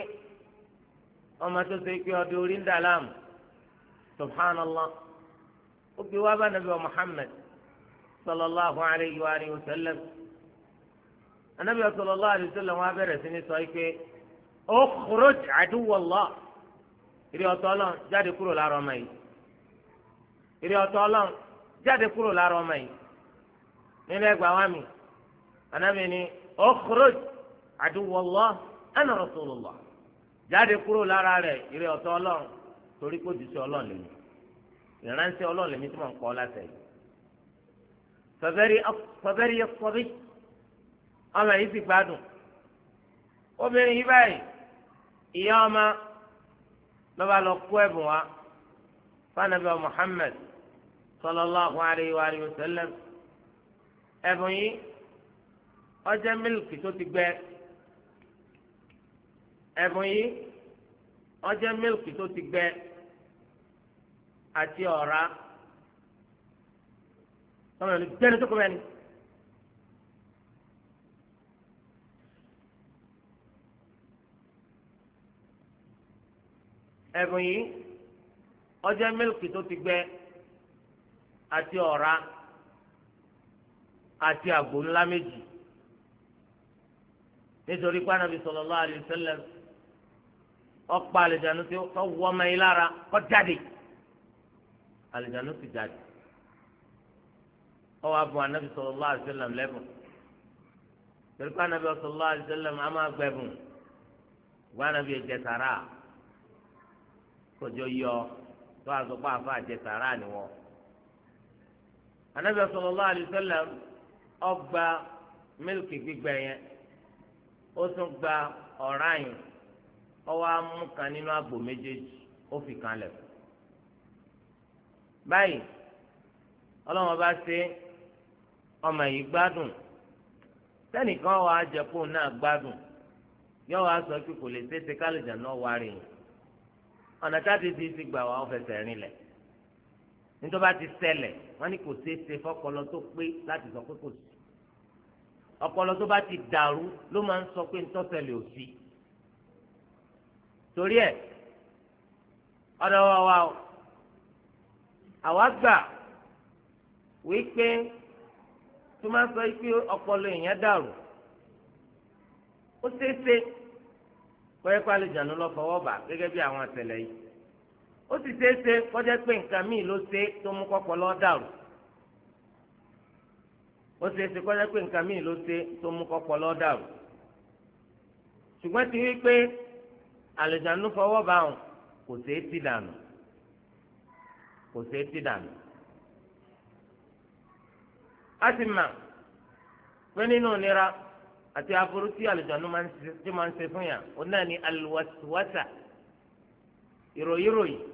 Speaker 1: ọmọ tó ṣe pé ọdún orí ń dà láàmú subhanallah ó gbé wá bá Nabi Muhammad sallallahu alayhi wa alihi wa sallam anabi sallallahu alayhi wa sallam wọ́n bẹ̀rẹ̀ sí ní sọ pé ukhruj aduwallah ìrì ọ̀tọ̀ Ọlọ́run jáde kúrò lára ọmọ yìí ìrì ọ̀tọ̀ Ọlọ́run jáde kúrò lára ọmọ yìí nínú ẹgbàá wa mi anabi ni ukhruj aduwallah ana rasulullah jáde kúrò lára rẹ̀ ìrì ọ̀tọ̀ Ọlọ́run torí kó di sí Ọlọ́run lèmi ìránṣẹ́ Ọlọ́run lèmi tí mò ń kọ́ látẹ̀ yìí fẹbẹrí fẹbẹrí ẹfọbí ọmọ yìí ti gbádùn obìnrin yìí báyìí ìyá ọmọ lọ́ba lọ kó ẹ̀bùn wa fanabi Muhammad sallallahu alayhi wa alihi wa sallam ẹ̀bùn yìí ó jẹ́ mílìkì tó ti gbẹ ẹ̀bùn yìí ó jẹ́ mílìkì tó ti gbẹ àti ọ̀rá ọmọ yìí gbẹ́ni tó kọ́ bẹ́ẹ̀ ni. ẹ̀bùn yìí ó jẹ́ mílìkì tó ti gbẹ àti ọ̀rá àti àgbò ńlá méjì nítorí pé Ànábì sallallahu alayhi wa sallam ọ̀pá àlùjánu tí ó wọ́ ọmọ yìí lára kó jáde àlùjánu sì jáde ó wá bùn Ànábì sallallahu alayhi wa sallam lẹ́bùn torí pé Ànábì sallallahu alayhi wa sallam á máa gbẹ̀bùn wọ́n Ànábì ẹ̀jẹ̀ sàrà kọjọ yọ tó àzọpọ̀ àfa àjẹsàrà ni wọn. Ànábì sallallahu alayhi wa sallam ó gba mílìkì gbígbẹ yẹn ó tún gba ọ̀rá yẹn ó wá mú kan nínú àgbò méjèèjì ó fi kan lẹ̀. báyìí ọlọ́wọ́n bá ṣe ọmọ yìí gbádùn sẹ́nìkan wàá jẹ́ kó náà gbádùn yọ wàá sọ pé kò lè ṣeéṣe kálíjà náà wá rìn yìí ọ̀nà táti ti ti gbà wá ọ̀fẹsẹ̀ rìn lẹ̀ nítorí bá ti ṣẹlẹ̀ wọ́n ní kò ṣeé ṣe fọ́pọlọ tó pé láti sọ pé kò sí ọpọlọ tó bá ti dàrú ló máa ń sọ pé ntọ́sẹ̀lẹ̀ ò sí torí ẹ̀ ọ̀dọ̀ wa wa o àwa gbà wípé tó máa ń sọ pé ọpọlọ èèyàn dàrú ó ṣeé ṣe kọ́yẹ́ pálí jànú lọ fọwọ́ bà gẹ́gẹ́ bí àwọn àtẹlẹ yìí ó sì ṣeé ṣe kọjá pé nǹkan míì ló ṣe tó mú kọ́pọ̀ lọ́ dàrú ó ṣeé ṣe kọjá pé nǹkan míì ló ṣe tó mú kọ́pọ̀ lọ́ dàrú ṣùgbọ́n ti wí pé àlùjànnú fọwọ́ bá wọn kò ṣeé ti dànù kò ṣeé ti dànù a ti mà pé nínú ìnira àti aburú tí àlùjànnú máa ń ṣe tí máa ń ṣe fún yàn ó náà ní alwaswasa ìròyìnròyìn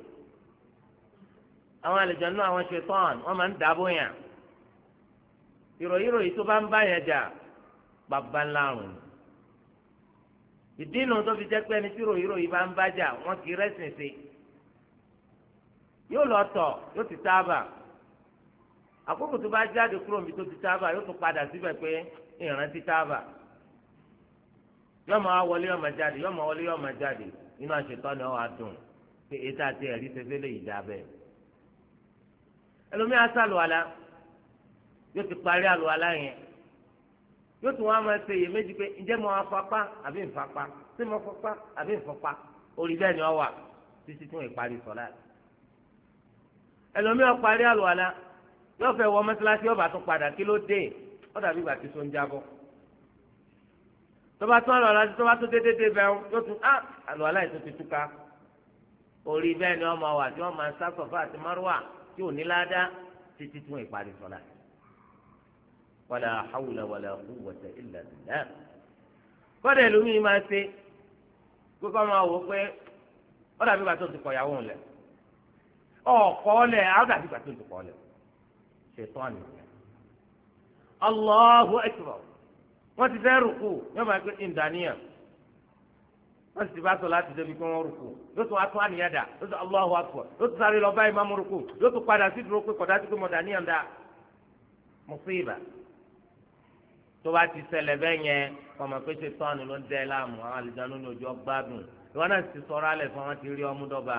Speaker 1: àwọn àlùjànnú àwọn ṣetán wọ́n máa ń dàbò yàn ìròyìnròyìn tó bá ń bá yàn jà bàbá ńlá rùn ìdí nu tó fi jẹ́ pé ẹni tí ìròyìnròyìn bá ń bá jà wọ́n kì í rẹ́sìn sí yóò lọ tọ̀ yóò ti tábà àkókò tó bá jáde kúrò níbi tó ti tábà yóò tún padà síbẹ̀ pé ìrántí tábà yóò máa wọlé yóò máa jáde yóò máa wọlé yóò máa jáde nínú àṣetọ́ ni wọ́n á dùn pé ètò àti ẹ̀rí ṣe fẹ́lẹ́ yìí dábẹ́ ẹlòmíà sàlùwàlà yóò ti parí àlùwàlà yẹn yóò tún wá máa ṣe iyèméjì pé ǹjẹ́ mo wá fapá àbí nfapá ṣé mo fapá àbí nfapá orí bẹ́ẹ̀ ni ọ wà títí tí wọ́n parí sọ̀lá ẹlòmíà parí àlùwàlà yóò fẹ́ wọ mọ́sálásí ọba tún padà kí ló dé ó dàbí ìgbà tí so ń jábọ́ tọ́ba tún àlọ́ aláṣẹ tọ́ba tún dédé dé bẹ́ẹ̀ yóò tún á àlọ́ aláṣẹ tó ti túká orí bẹ́ẹ̀ ni wọ́n máa wà tí wọ́n máa sá Sọ̀fà àti Márùwà tí ò ní ládàá títí tí wọ́n ìparí sọ̀lá wàlà hawla wàlà quwwata illa billah kọ́dà ẹlòmíì máa ṣe kókó máa wò ó pé ó dàbí ìgbà tó ti kọ̀ ìyàwó ńlẹ̀ ọ̀kọ́ lẹ̀ á dàbí ìgbà tó ti kọ̀ lẹ̀ ṣètò àná Allahu akbar wọ́n ti fẹ́ rúkú yóò máa gbé ìdánìyàn wọ́n sì ti bá sọ láti débi kí wọ́n rúkú yóò tún atún àníyàn dà yóò tún Allahu akbar yóò tún sáré lọ bá ìmáàmù rúkú yóò tún padà sí dúró pé kọ̀dá sí pé mo dàníyàn dà mùsíbà tó bá ti ṣẹlẹ̀ bẹ́ẹ̀ yẹn ọmọ pé ṣe tọ́ni ló ń dẹ́ láàmú àwọn àlùjáde ní ojú ọgbádùn ìwọ náà ti sọ̀rọ̀ alẹ̀ fún wọn ti rí ọmú dọ́gba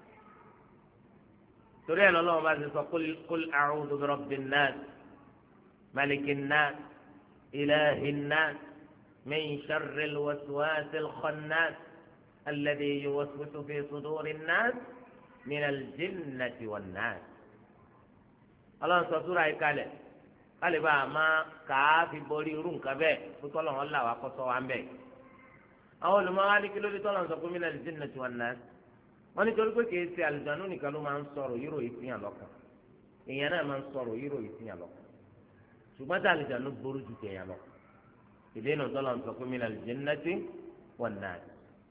Speaker 1: torí ẹ̀ lọ́lọ́wọ́ bá ti sọ kul a'udhu bi rabbin nas malikin nas ilahin nas min sharril waswasil khannas alladhi yuwaswisu fi sudurin nas minal jinnati wan nas. ọlọ́run sọ súra yìí kalẹ̀ kálíbà máa kàá fi borí irú nǹkan bẹ́ẹ̀ kó tọ́lọ̀ wọn là wá kọ́sọ́ wa ń bẹ̀. àwọn olùmọ̀wá ní kí ló dé tọ́lọ̀ sọ pé minal jinnati wan nas wọ́n ní torí pé kìí ṣe àlùjánu nìkan ló máa ń sọ̀rọ̀ yíró ìfihàn lọ́kàn èèyàn náà máa ń sọ̀rọ̀ yíró ìfihàn lọ́kàn ṣùgbọ́n tí àlùjánu burú ju tèèyàn lọ ìdí inú tọ́lọ̀ sọ pé minal jinnati wan nas.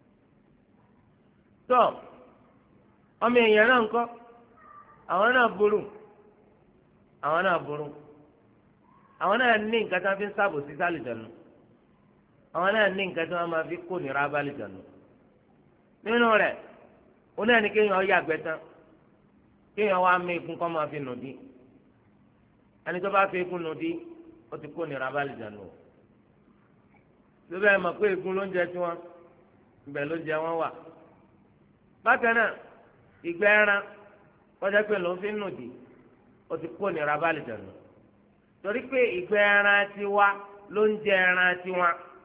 Speaker 1: tó ọmọ èèyàn náà ń kọ́ àwọn náà burú àwọn náà burú àwọn náà ní nǹkan tí wọ́n fi ń sábò sí sálùjánu àwọn náà ní nǹkan tí wọ́n máa fi kó nira bálùjánu nínú rẹ̀ ó náà ní kéèyàn yàgbẹ́ tán kéèyàn wá mú ikùn kọ́ máa fi nù dí ẹni tó bá fi ikùn nù dí ó ti kó nira bálùjánu o síbẹ̀ mọ̀ pé ikùn ló ń jẹ tiwọn ibẹ̀ ló ń jẹ wọn wà bákan náà ìgbẹ́ ẹran kọjá pé ló ń fi nù dí ó ti kó nira bálùjánu torí pé ìgbẹ́ ẹran tiwa ló ń jẹ ẹran tiwa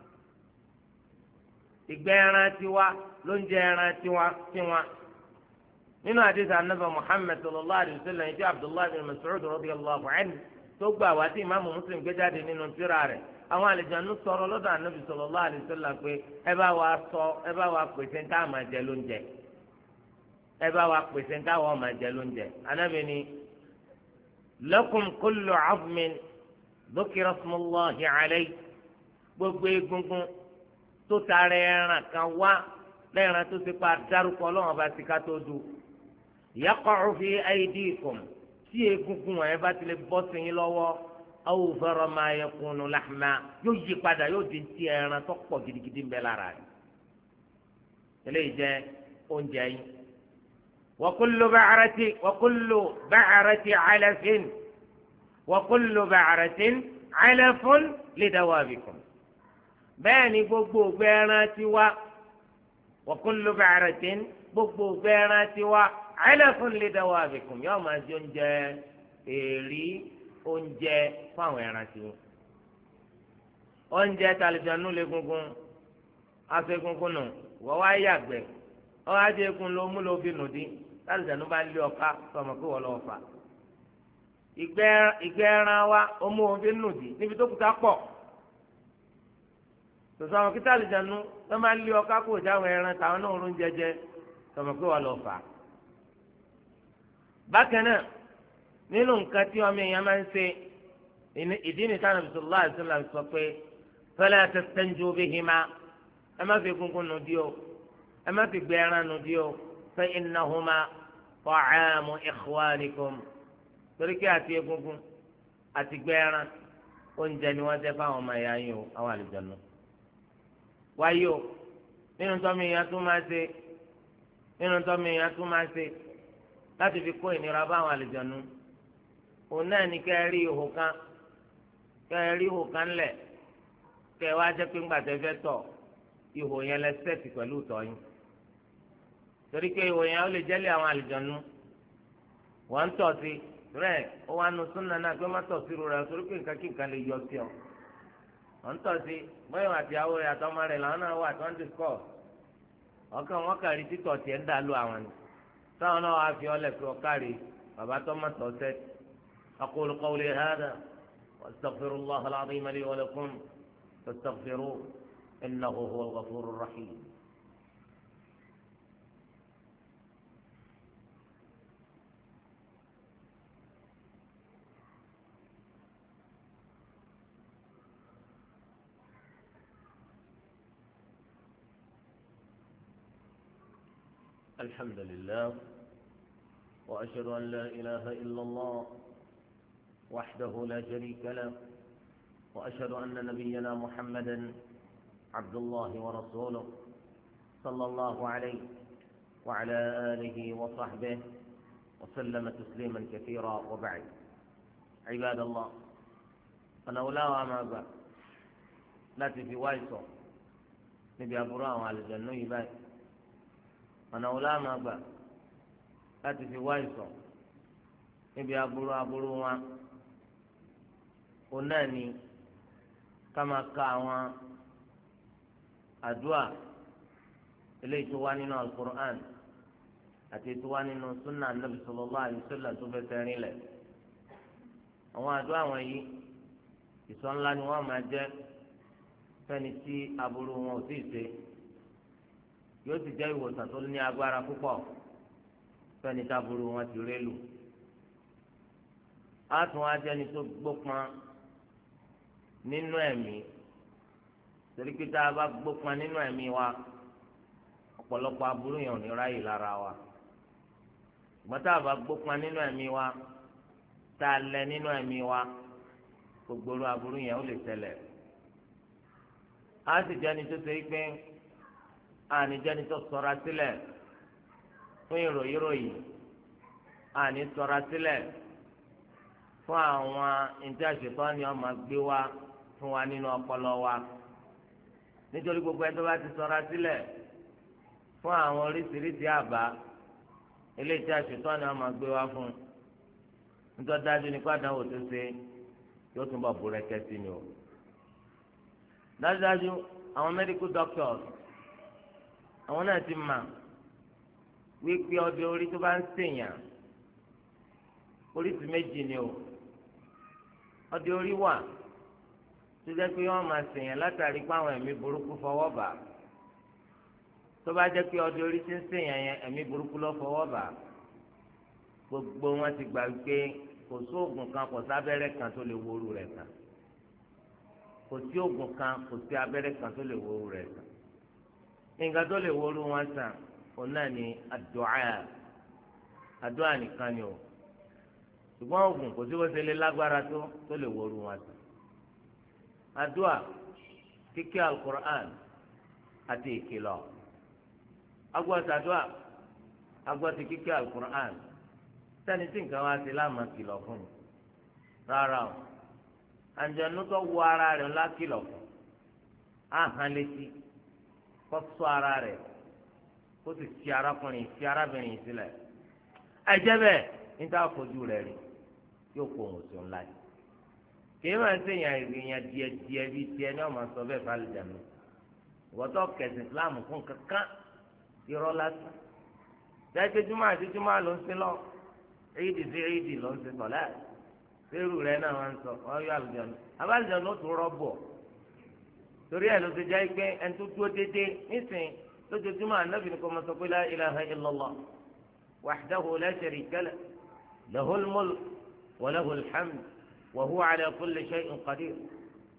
Speaker 1: ìgbẹ́ ẹran tiwa ló ń jẹ ẹran tiwa tiwa nínú àdìsí anábà Muhammad sallallahu alayhi wa sallam ìdí Abdullahi bin Mas'ud radiyallahu anhu tó gbà wá tí ìmáàmù Muslim gbé jáde nínú tírà rẹ̀ àwọn àlejànú sọ̀rọ̀ lọ́dọ̀ anábì sallallahu alayhi wa sallam pé ẹ bá wa sọ ẹ bá wa pèsè ń táwọn máa jẹ lóúnjẹ ẹ bá wa pèsè ń táwọn máa jẹ lóúnjẹ anábì ni lakum kullu 'azmin dhukira ismullahi alayhi gbogbo egungun tó taara ẹran kan wá lẹ́ran tó ti pa dárúkọ ọlọ́run bá ti ká tó du yaqa'u fi aydikum tí egungun ẹ̀ bá ti lè bọ́ sí yín lọ́wọ́ aw fara ma yakunu lahma yóò yí padà yóò di ti ẹran tó pọ̀ gidigidi ń bẹ lára rẹ̀ eléyìí jẹ́ oúnjẹ yín wa kullu ba'rati wa kullu ba'rati 'alafin wa kullu ba'ratin 'alafun lidawabikum bẹ́ẹ̀ ni gbogbo ògbẹ́ ẹran ti wá wa kullu ba'ratin gbogbo ògbẹ́ ẹran ti wá 'alafun lidawabikum yóò máa jẹ oúnjẹ èrí oúnjẹ fáwọn ẹran ti wọn. oúnjẹ tàlìjànú lé gungun aṣọ egungun nù wọ́n wá yàgbẹ́ wọ́n wá jẹ́ ekun ló mú ló fi nù dín tàlìjànú bá lé ọ̀ka sọmọ pé wọ́n lọ́ọ́ fà. ìgbẹ́ ẹran wa ó mú òun fi nù dín níbi tó kúta pọ̀ tòṣọ àwọn kíta àlùjánu wọn máa lé ọkà kó jáwọn ẹran táwọn náà ń jẹjẹ tọmọ pé wọn lọ fà á. bákan náà nínú nǹkan tí ọmọ èèyàn máa ń ṣe ìdí ni táwọn bisalòlá àṣìlá sọ pé fala tastanju bihima ẹ má fi egungun nù dí o ẹ má fi gbẹ ẹran nù dí o fa innahuma ta'amu ikhwanikum torí kí àti egungun àti gbẹ ẹran oúnjẹ ni wọ́n jẹ́ fáwọn ọmọ ẹ̀yà yín o àwọn àlùjànnú. wáyé o nínú tọ́mí ìyẹn tún máa ṣe nínú tọ́mí ìyẹn tún máa ṣe láti fi kó ìnira báwọn àlùjànnú òun náà ní kẹ́ ẹ rí ihò kan kẹ́ ẹ rí ihò kan lẹ̀ kẹ́ ẹ wá jẹ́ pé ńgbà tẹ́ fẹ́ tọ̀ ihò yẹn lẹ sẹ́ẹ̀tì pẹ̀lú ìtọ̀ yín torí pé ihò yẹn ó lè jẹ́lé àwọn àlùjànnú wọ́n ń tọ̀ sí rẹ̀ ó wá nu súnà náà pé má tọ̀ sí ru rẹ̀ torí pé nǹkan kí nǹkan lè yọ sí ọ wọ́n ń tọ̀ sí bóyá àti àwọn rẹ̀ àtọmọ rẹ̀ làwọn náà wà tó ń discuss ọkàn wọn kàrí títọ̀ tiẹ̀ ń dà lù àwọn ni táwọn náà wàá fi ọlẹ̀ fi ọkàrí bàbá tó má tọ̀ sẹ́ẹ̀tì. أقول قولي هذا وأستغفر الله العظيم لي ولكم فاستغفروه إنه هو الغفور الرحيم. الحمد لله وأشهد أن لا إله إلا الله وحده لا شريك له وأشهد أن نبينا محمدا عبد الله ورسوله صلى الله عليه وعلى آله وصحبه وسلم تسليما كثيرا وبعد عباد الله أنا أولا وما بعد لا تفي وايسو نبي أبراه على الجنة يباي أنا أولا ما بعد لا تفي وايسو نبي أبراه أبروه onani kama ka àwọn àdúà eléyìí tó wá nínú alukur'an àti tó wá nínú sunna anabi sallallahu alaihi wasallam tó fẹsẹ̀ rìn lẹ̀ àwọn àdúà wọ̀nyí ìsọ ńlá ni wọ́n máa jẹ́ fẹ́ni tí aburú wọn ò tí ì ṣe yóò sì jẹ́ ìwòsàn tó ní agbára púpọ̀ fẹ́ni tí aburú wọn ti rélu á tún wá jẹ́ni tó gbópọn nínú ẹ̀mí torí pé tá a bá gbópọn nínú ẹ̀mí wa ọ̀pọ̀lọpọ̀ aburú yẹn ò ní ráyè lára wa ṣùgbọ́n tá a bá gbópọn nínú ẹ̀mí wa tá a lẹ nínú ẹ̀mí wa gbogbo aburú yẹn ó lè ṣẹlẹ̀ á sì jẹ́ni tó ṣe pé àní jẹ́ni tó ṣọ́ra sílẹ̀ fún ìròyìnròyìn àní ṣọ́ra sílẹ̀ fún àwọn ìjàṣetọ́ ni wọ́n máa gbé wá fún wa nínú ọpọlọ wa nítorí gbogbo ẹni tó bá ti ṣọ́ra sílẹ̀ fún àwọn oríṣiríṣi àbá eléyìí tí àṣetọ́ ni wọ́n máa gbé wá fún nítorí dájú ní pàdánwò tó ṣe yóò túnbọ̀ búrẹ́kẹ́ sí ni o dájúdájú àwọn medical doctors àwọn náà ti mà wípé ọdẹ orí tó bá ń ṣèyàn oríṣi méjì ni o ọdẹ orí wà tó jẹ́ pé wọ́n máa ṣèyàn látàrí pé àwọn ẹ̀mí burúkú fọwọ́ bà tó bá jẹ́ pé ọdẹ orí ti ń ṣèyàn yẹn ẹ̀mí burúkú lọ fọwọ́ bà gbogbo wọn ti gbà pé kò sí oògùn kan kò sí abẹ́rẹ́ kan tó lè wóoru rẹ̀ sàn kò sí oògùn kan kò sí abẹ́rẹ́ kan tó lè wóoru rẹ̀ sàn nǹkan tó lè wóoru wọn sàn òun náà ni àdúà àdúà nìkan ni o ṣùgbọ́n oògùn kò sí bó ṣe lè lágbára tó tó lè wóoru wọn sàn àdúà kíké alukur'an àti ìkìlọ̀ agbọ́sí àdúà agbọ́sí kíké alukur'an sẹ́ni tí nǹkan wá sí láàmú kìlọ̀ fún mi rárá o àǹjẹ̀nu tó wọ ara rẹ̀ ńlá kìlọ̀ fún ahàn létí kó sọ ara rẹ̀ kó sì fi arákùnrin fi arábìnrin sílẹ̀ ẹ̀jẹ̀ bẹ́ẹ̀ níta fojú rẹ̀ rí yóò kó òun sí ńlá yìí kìí máa ń sèyàn ìrìnyàn díẹ̀ díẹ̀ bíi tiẹ̀ ní ọmọ sọ bẹ́ẹ̀ fálẹ jàmẹ ìwọtọ kẹsì islam fún kankan irọ́ lásán dájú jùmọ̀ àti jùmọ̀ ló ń sin lọ éèdì sí éèdì ló ń sin sọlá sẹrù rẹ náà wọn sọ ọyọ àlùjànnú abálùjànnú ó tún rọbọ torí ẹ ló ti jẹ́ pé ẹni tó dúró déédéé nísìnyí lójoojúmọ́ ànábì ní kò máa sọ pé la ilaha illallah wahdahu la sharika lahu lahul mulk wa lahul hamd wa huwa ala kulli shay'in qadir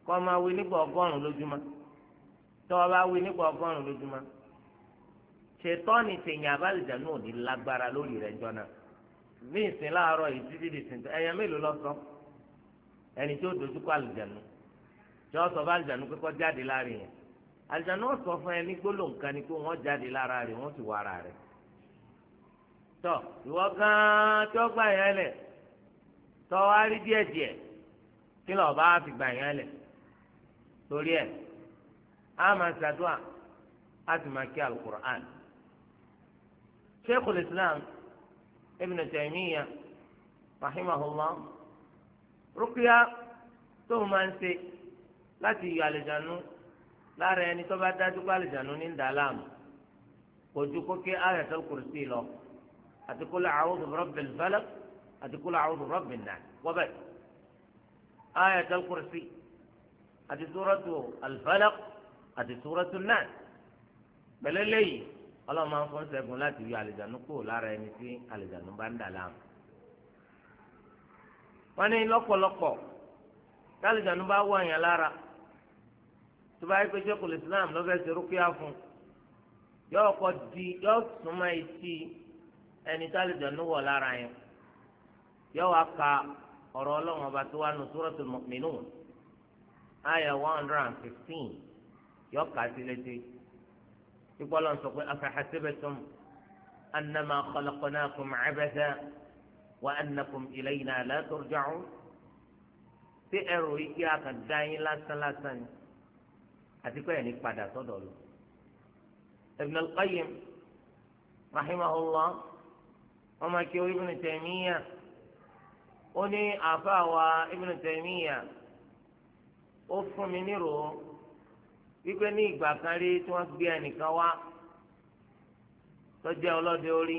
Speaker 1: kọ́ máa wí nígbà ọgọ́rùn-ún lójúmọ́ tọ́ ọ bá wí nígbà ọgọ́rùn-ún lójúmọ́ ṣètọ́ni tèèyàn àbálìjà náà ò ní lágbára lórí rẹ̀ jọ náà ní ìsìn láàárọ̀ yìí títí di ìsìn ẹ̀yàn mélòó lọ sọ ẹni tí ó dojú kọ àlìjànú tí wọ́n sọ fún àlìjànú pé kó jáde lára yẹn àlìjànú wọ́n sọ fún ẹ ní gbólóhùn kan ni pé wọ́n jáde lára rẹ̀ wọ́n sì wá ara rẹ̀ tọ́ ìwọ gan-an tí wọ́n gbà yẹn lẹ̀ tọ́ wá rí díẹ̀díẹ̀ kí lọ́ọ́ bá fi gbà yẹn lẹ̀ torí ẹ̀ á máa ṣàdúrà á sì máa kí alukur'an Sheikhul Islam Ibn Taymiyyah rahimahullah rúkìá tó máa ń ṣe láti yọ àlìjánu lára ẹni tó bá dájú pé àlìjánu ní ń dà láàmú kò ju kókè ayatul kursi lọ àti qul a'udhu bi rabbil falaq àti qul a'udhu bi rabbin nas wọ́n bẹ̀ ayatul kursi àti suratu al-falaq àti suratu an-nas pẹ̀lú eléyìí ọlọ́run máa ń fọ́n ṣẹ́gun láti yọ àlìjánu kúrò lára ẹni tí àlìjánu bá ń dà láàmú. wọ́n ní lọ́pọ̀lọpọ̀ tálìjánu bá wọ àyàn lára tó bá yẹ pé Sheikhul Islam lọ́fẹ́ ṣe rúkìá fún yóò kọ́ di yóò súnmọ́ etí ẹni tálìjánu wọ̀ lára yẹn yóò wá ka ọ̀rọ̀ ọlọ́run ọba tó wà nù Suratul Mu'minun àyà one hundred and fifteen yóò kà á sí létí. يقول أن أفحسبتم أنما خلقناكم عبثا وأنكم إلينا لا ترجعون تأروا إياك الداين لا سلاسن أتكو يعني قد صدر ابن القيم رحمه الله وما كيو ابن تيمية أني أفاوى ابن تيمية أفهمني wípé ní ìgbà kan rí tí wọ́n gbé ẹnìkan wá tó jẹ́ ọlọ́dẹ orí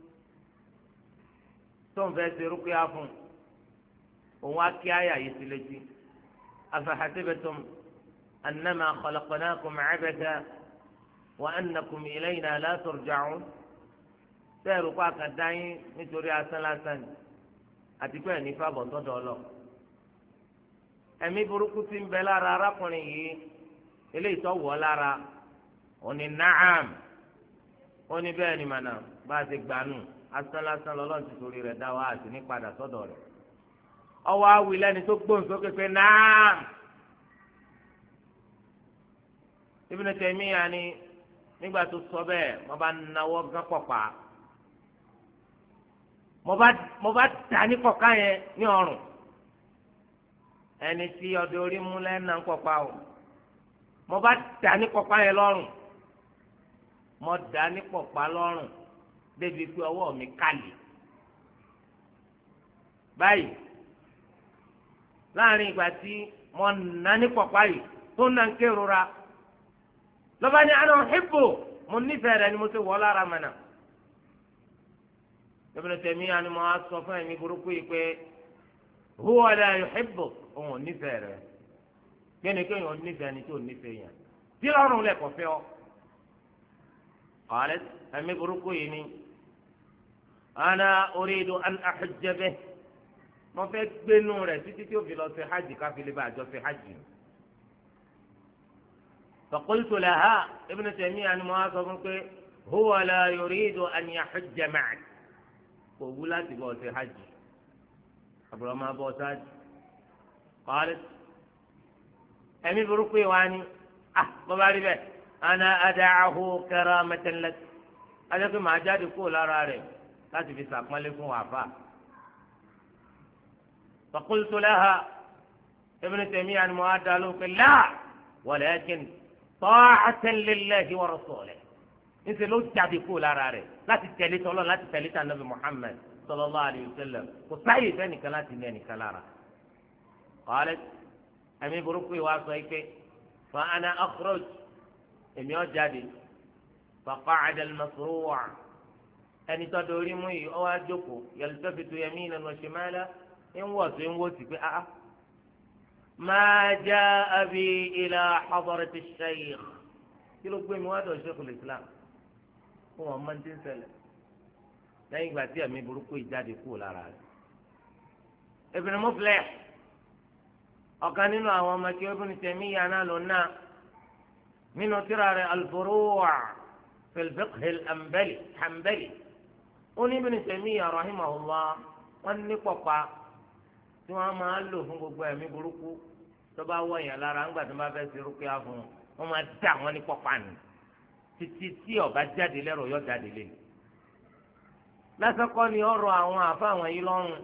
Speaker 1: tó ń fẹ́ ṣe rúkìá fún òun á kí àyà yìí sí létí afahasibatum annama khalaqnakum abada wa annakum ilayna la turja'un sẹ́ẹ̀rù kó àkàndá yín nítorí asán lásán ni àti pé ẹ̀ní fàbọ̀ tọ́dọ̀ ọlọ ẹ̀mí burúkú ti ń bẹ lára arákùnrin yìí eléyìí tó wọ̀ lára òní nàám òní bẹ́ẹ̀ ni mànà bá a ti gbanú asán lásán lọ́lọ́run ti torí rẹ̀ dá wa àti ní padà sọ́dọ̀ rẹ̀ ọwọ́ awi lẹ́ni tó gbóhùn sókè pé nàám Ibn Taymiyyah ni nígbà tó sọ bẹ́ẹ̀ mo bá nawọ́ gán pọ̀pá mo bá dà ní pọ̀ká yẹn ní ọrùn ẹni tí ọdẹ orí mú lẹ́nu náà ń pọ̀pá o mo bá dà ní pọ̀pá yẹn lọ́rùn mo dà ní pọ̀pá lọ́rùn débi pé ọwọ́ mi kàlè báyìí láàrin ìgbà tí mo nà ní pọ̀pá yìí tó nà ń kérora lọ́ba ní àná hibbo mo nífẹ̀ẹ́ rẹ̀ ni mo ti wọ́ lára mọ̀nà Ibn Taymiyyah ni mo á sọ fún ẹ̀mí burúkú yìí pé huwa la yuhibbu òun ò nífẹ̀ẹ́ rẹ̀ kíni kéèyàn ò nífẹ̀ẹ́ ni tí ò nífẹ̀ẹ́ yẹn tí lọ́rùn lẹ̀ kọ́ fẹ́ ọ. qalat ẹ̀mí burúkú yìí ni ana uridu an ahujja bihi mo fẹ́ gbénu rẹ̀ títí tí ó fi lọ sí hajj káfílẹ̀ bá àjọ sí hajj. فقلت لها ابن تيمية أن مواصف هو لا يريد أن يحج معك وقلت بوس حج أبرا ما بوس حج قالت أمي بركوي واني أه بباري أنا أدعه كرامة لك أنا ما جاد يقول أراري كاتب في ساق ملك وعفا فقلت لها ابن تيمية أن مواصف لا ولكن طاعة لله ورسوله انت لو تعدي كول اراري لا تتلي تولو لا تتلي النبي محمد صلى الله عليه وسلم وصحيح ثاني كلام ثاني كلام قالت امي بروكي واسويك فانا اخرج امي جادي فقعد المصروع ان تدوري مي او اجوكو يلتفت يمينا وشمالا ان وصي ان وصي اه ما جاء بي إلى حضرة الشيخ كيلو قوي مواد الشيخ الإسلام هو من تنسل لا يقبع تيا مي بروكو يجادي كول على ابن مفلح ọ̀kan nínú àwọn ọmọ kí Ibn Taymiyyah náà ló ná nínú tírà rẹ̀ al-Furu' fi al-Fiqh al-Hanbali ó ní Ibn Taymiyyah rahimahullah wọ́n ní pọ̀pá tí wọ́n máa lò fún gbogbo ẹ̀mí burúkú tó bá wọ̀nyàn lára ńgbà tó bá fẹ́ ṣe rúkìá fún wọn wọ́n máa dá wọn ní pọ̀pá nù títí tí ọba jáde lẹ́rọ yọ jáde lé lásìkò ni ọ̀rọ̀ àwọn àfa àwọn yìí lọ́rùn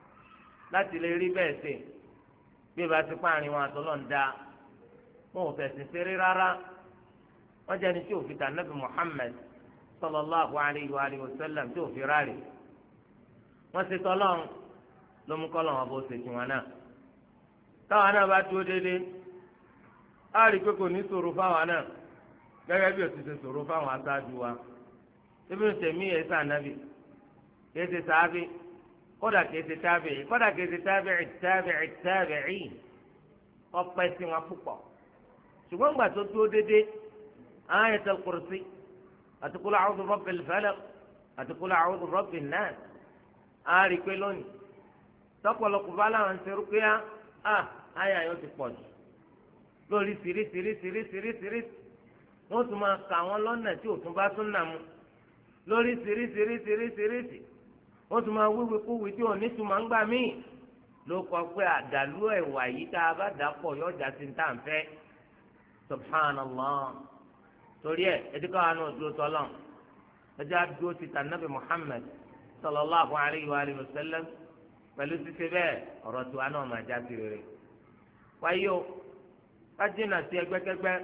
Speaker 1: láti lè rí bẹ́ẹ̀ ṣe bí ìbá ti pààrin wọn àtọ́lọ́ ń da wọn ò fẹ̀sìn ṣeré rárá wọ́n jẹ́ ni tí òfin tà nàbì Muhammad sallallahu alayhi wa alihi wa sallam tí òfin ráàlì wọ́n ṣe tọ́lọ́run ló mú kọ́ lọ́wọ́ bó ṣe tiwọn náà táwọn náà bá dúró déédéé á rí i pé kò ní ṣòro fáwọn náà gẹ́gẹ́ bí ó ti ṣe ṣòro fáwọn aṣáájú wa Ibn Taymiyyah ẹ̀sà nàbì kìí ṣe sàábì kódà kìí ṣe tábì'ì kódà kìí ṣe tábì'ì tábì'ì tábì'ì ọpẹ́ sí wọn púpọ̀ ṣùgbọ́n gbà tó dúró déédéé Ayatul Kursi àti Qul a'udhu bi rabbil falaq àti Qul a'udhu bi rabbin nas á rí i pé lónìí tọ́pọ̀lọpọ̀ bá láwọn ń ṣe rúkúyà á àyà yóò ti pọ̀ jù lórí sírísírísírísírísírí wọ́n tún máa kà wọ́n lọ́nà tí òtún bá tún nà mú lórí sírísírísírísírísí wọ́n tún máa wíwí kúwì tí òní tún máa ń gbà míì ló kọ pé àdàlú ẹ̀wà yìí tá a bá dà pọ̀ yọjà sí tá à ń fẹ́ subhanallah torí ẹ̀ ẹ̀dínkà wà náà dúró tọ́lọ̀ ẹjẹ́ àdúró ti tà nàbì Muhammad sallallahu alayhi wa alihi wa sallam pẹ̀lú títí bẹ́ẹ̀ ọ̀rọ̀ tiwa náà máa já sí rere wáyé o kájínà sí ẹgbẹ́kẹ́gbẹ́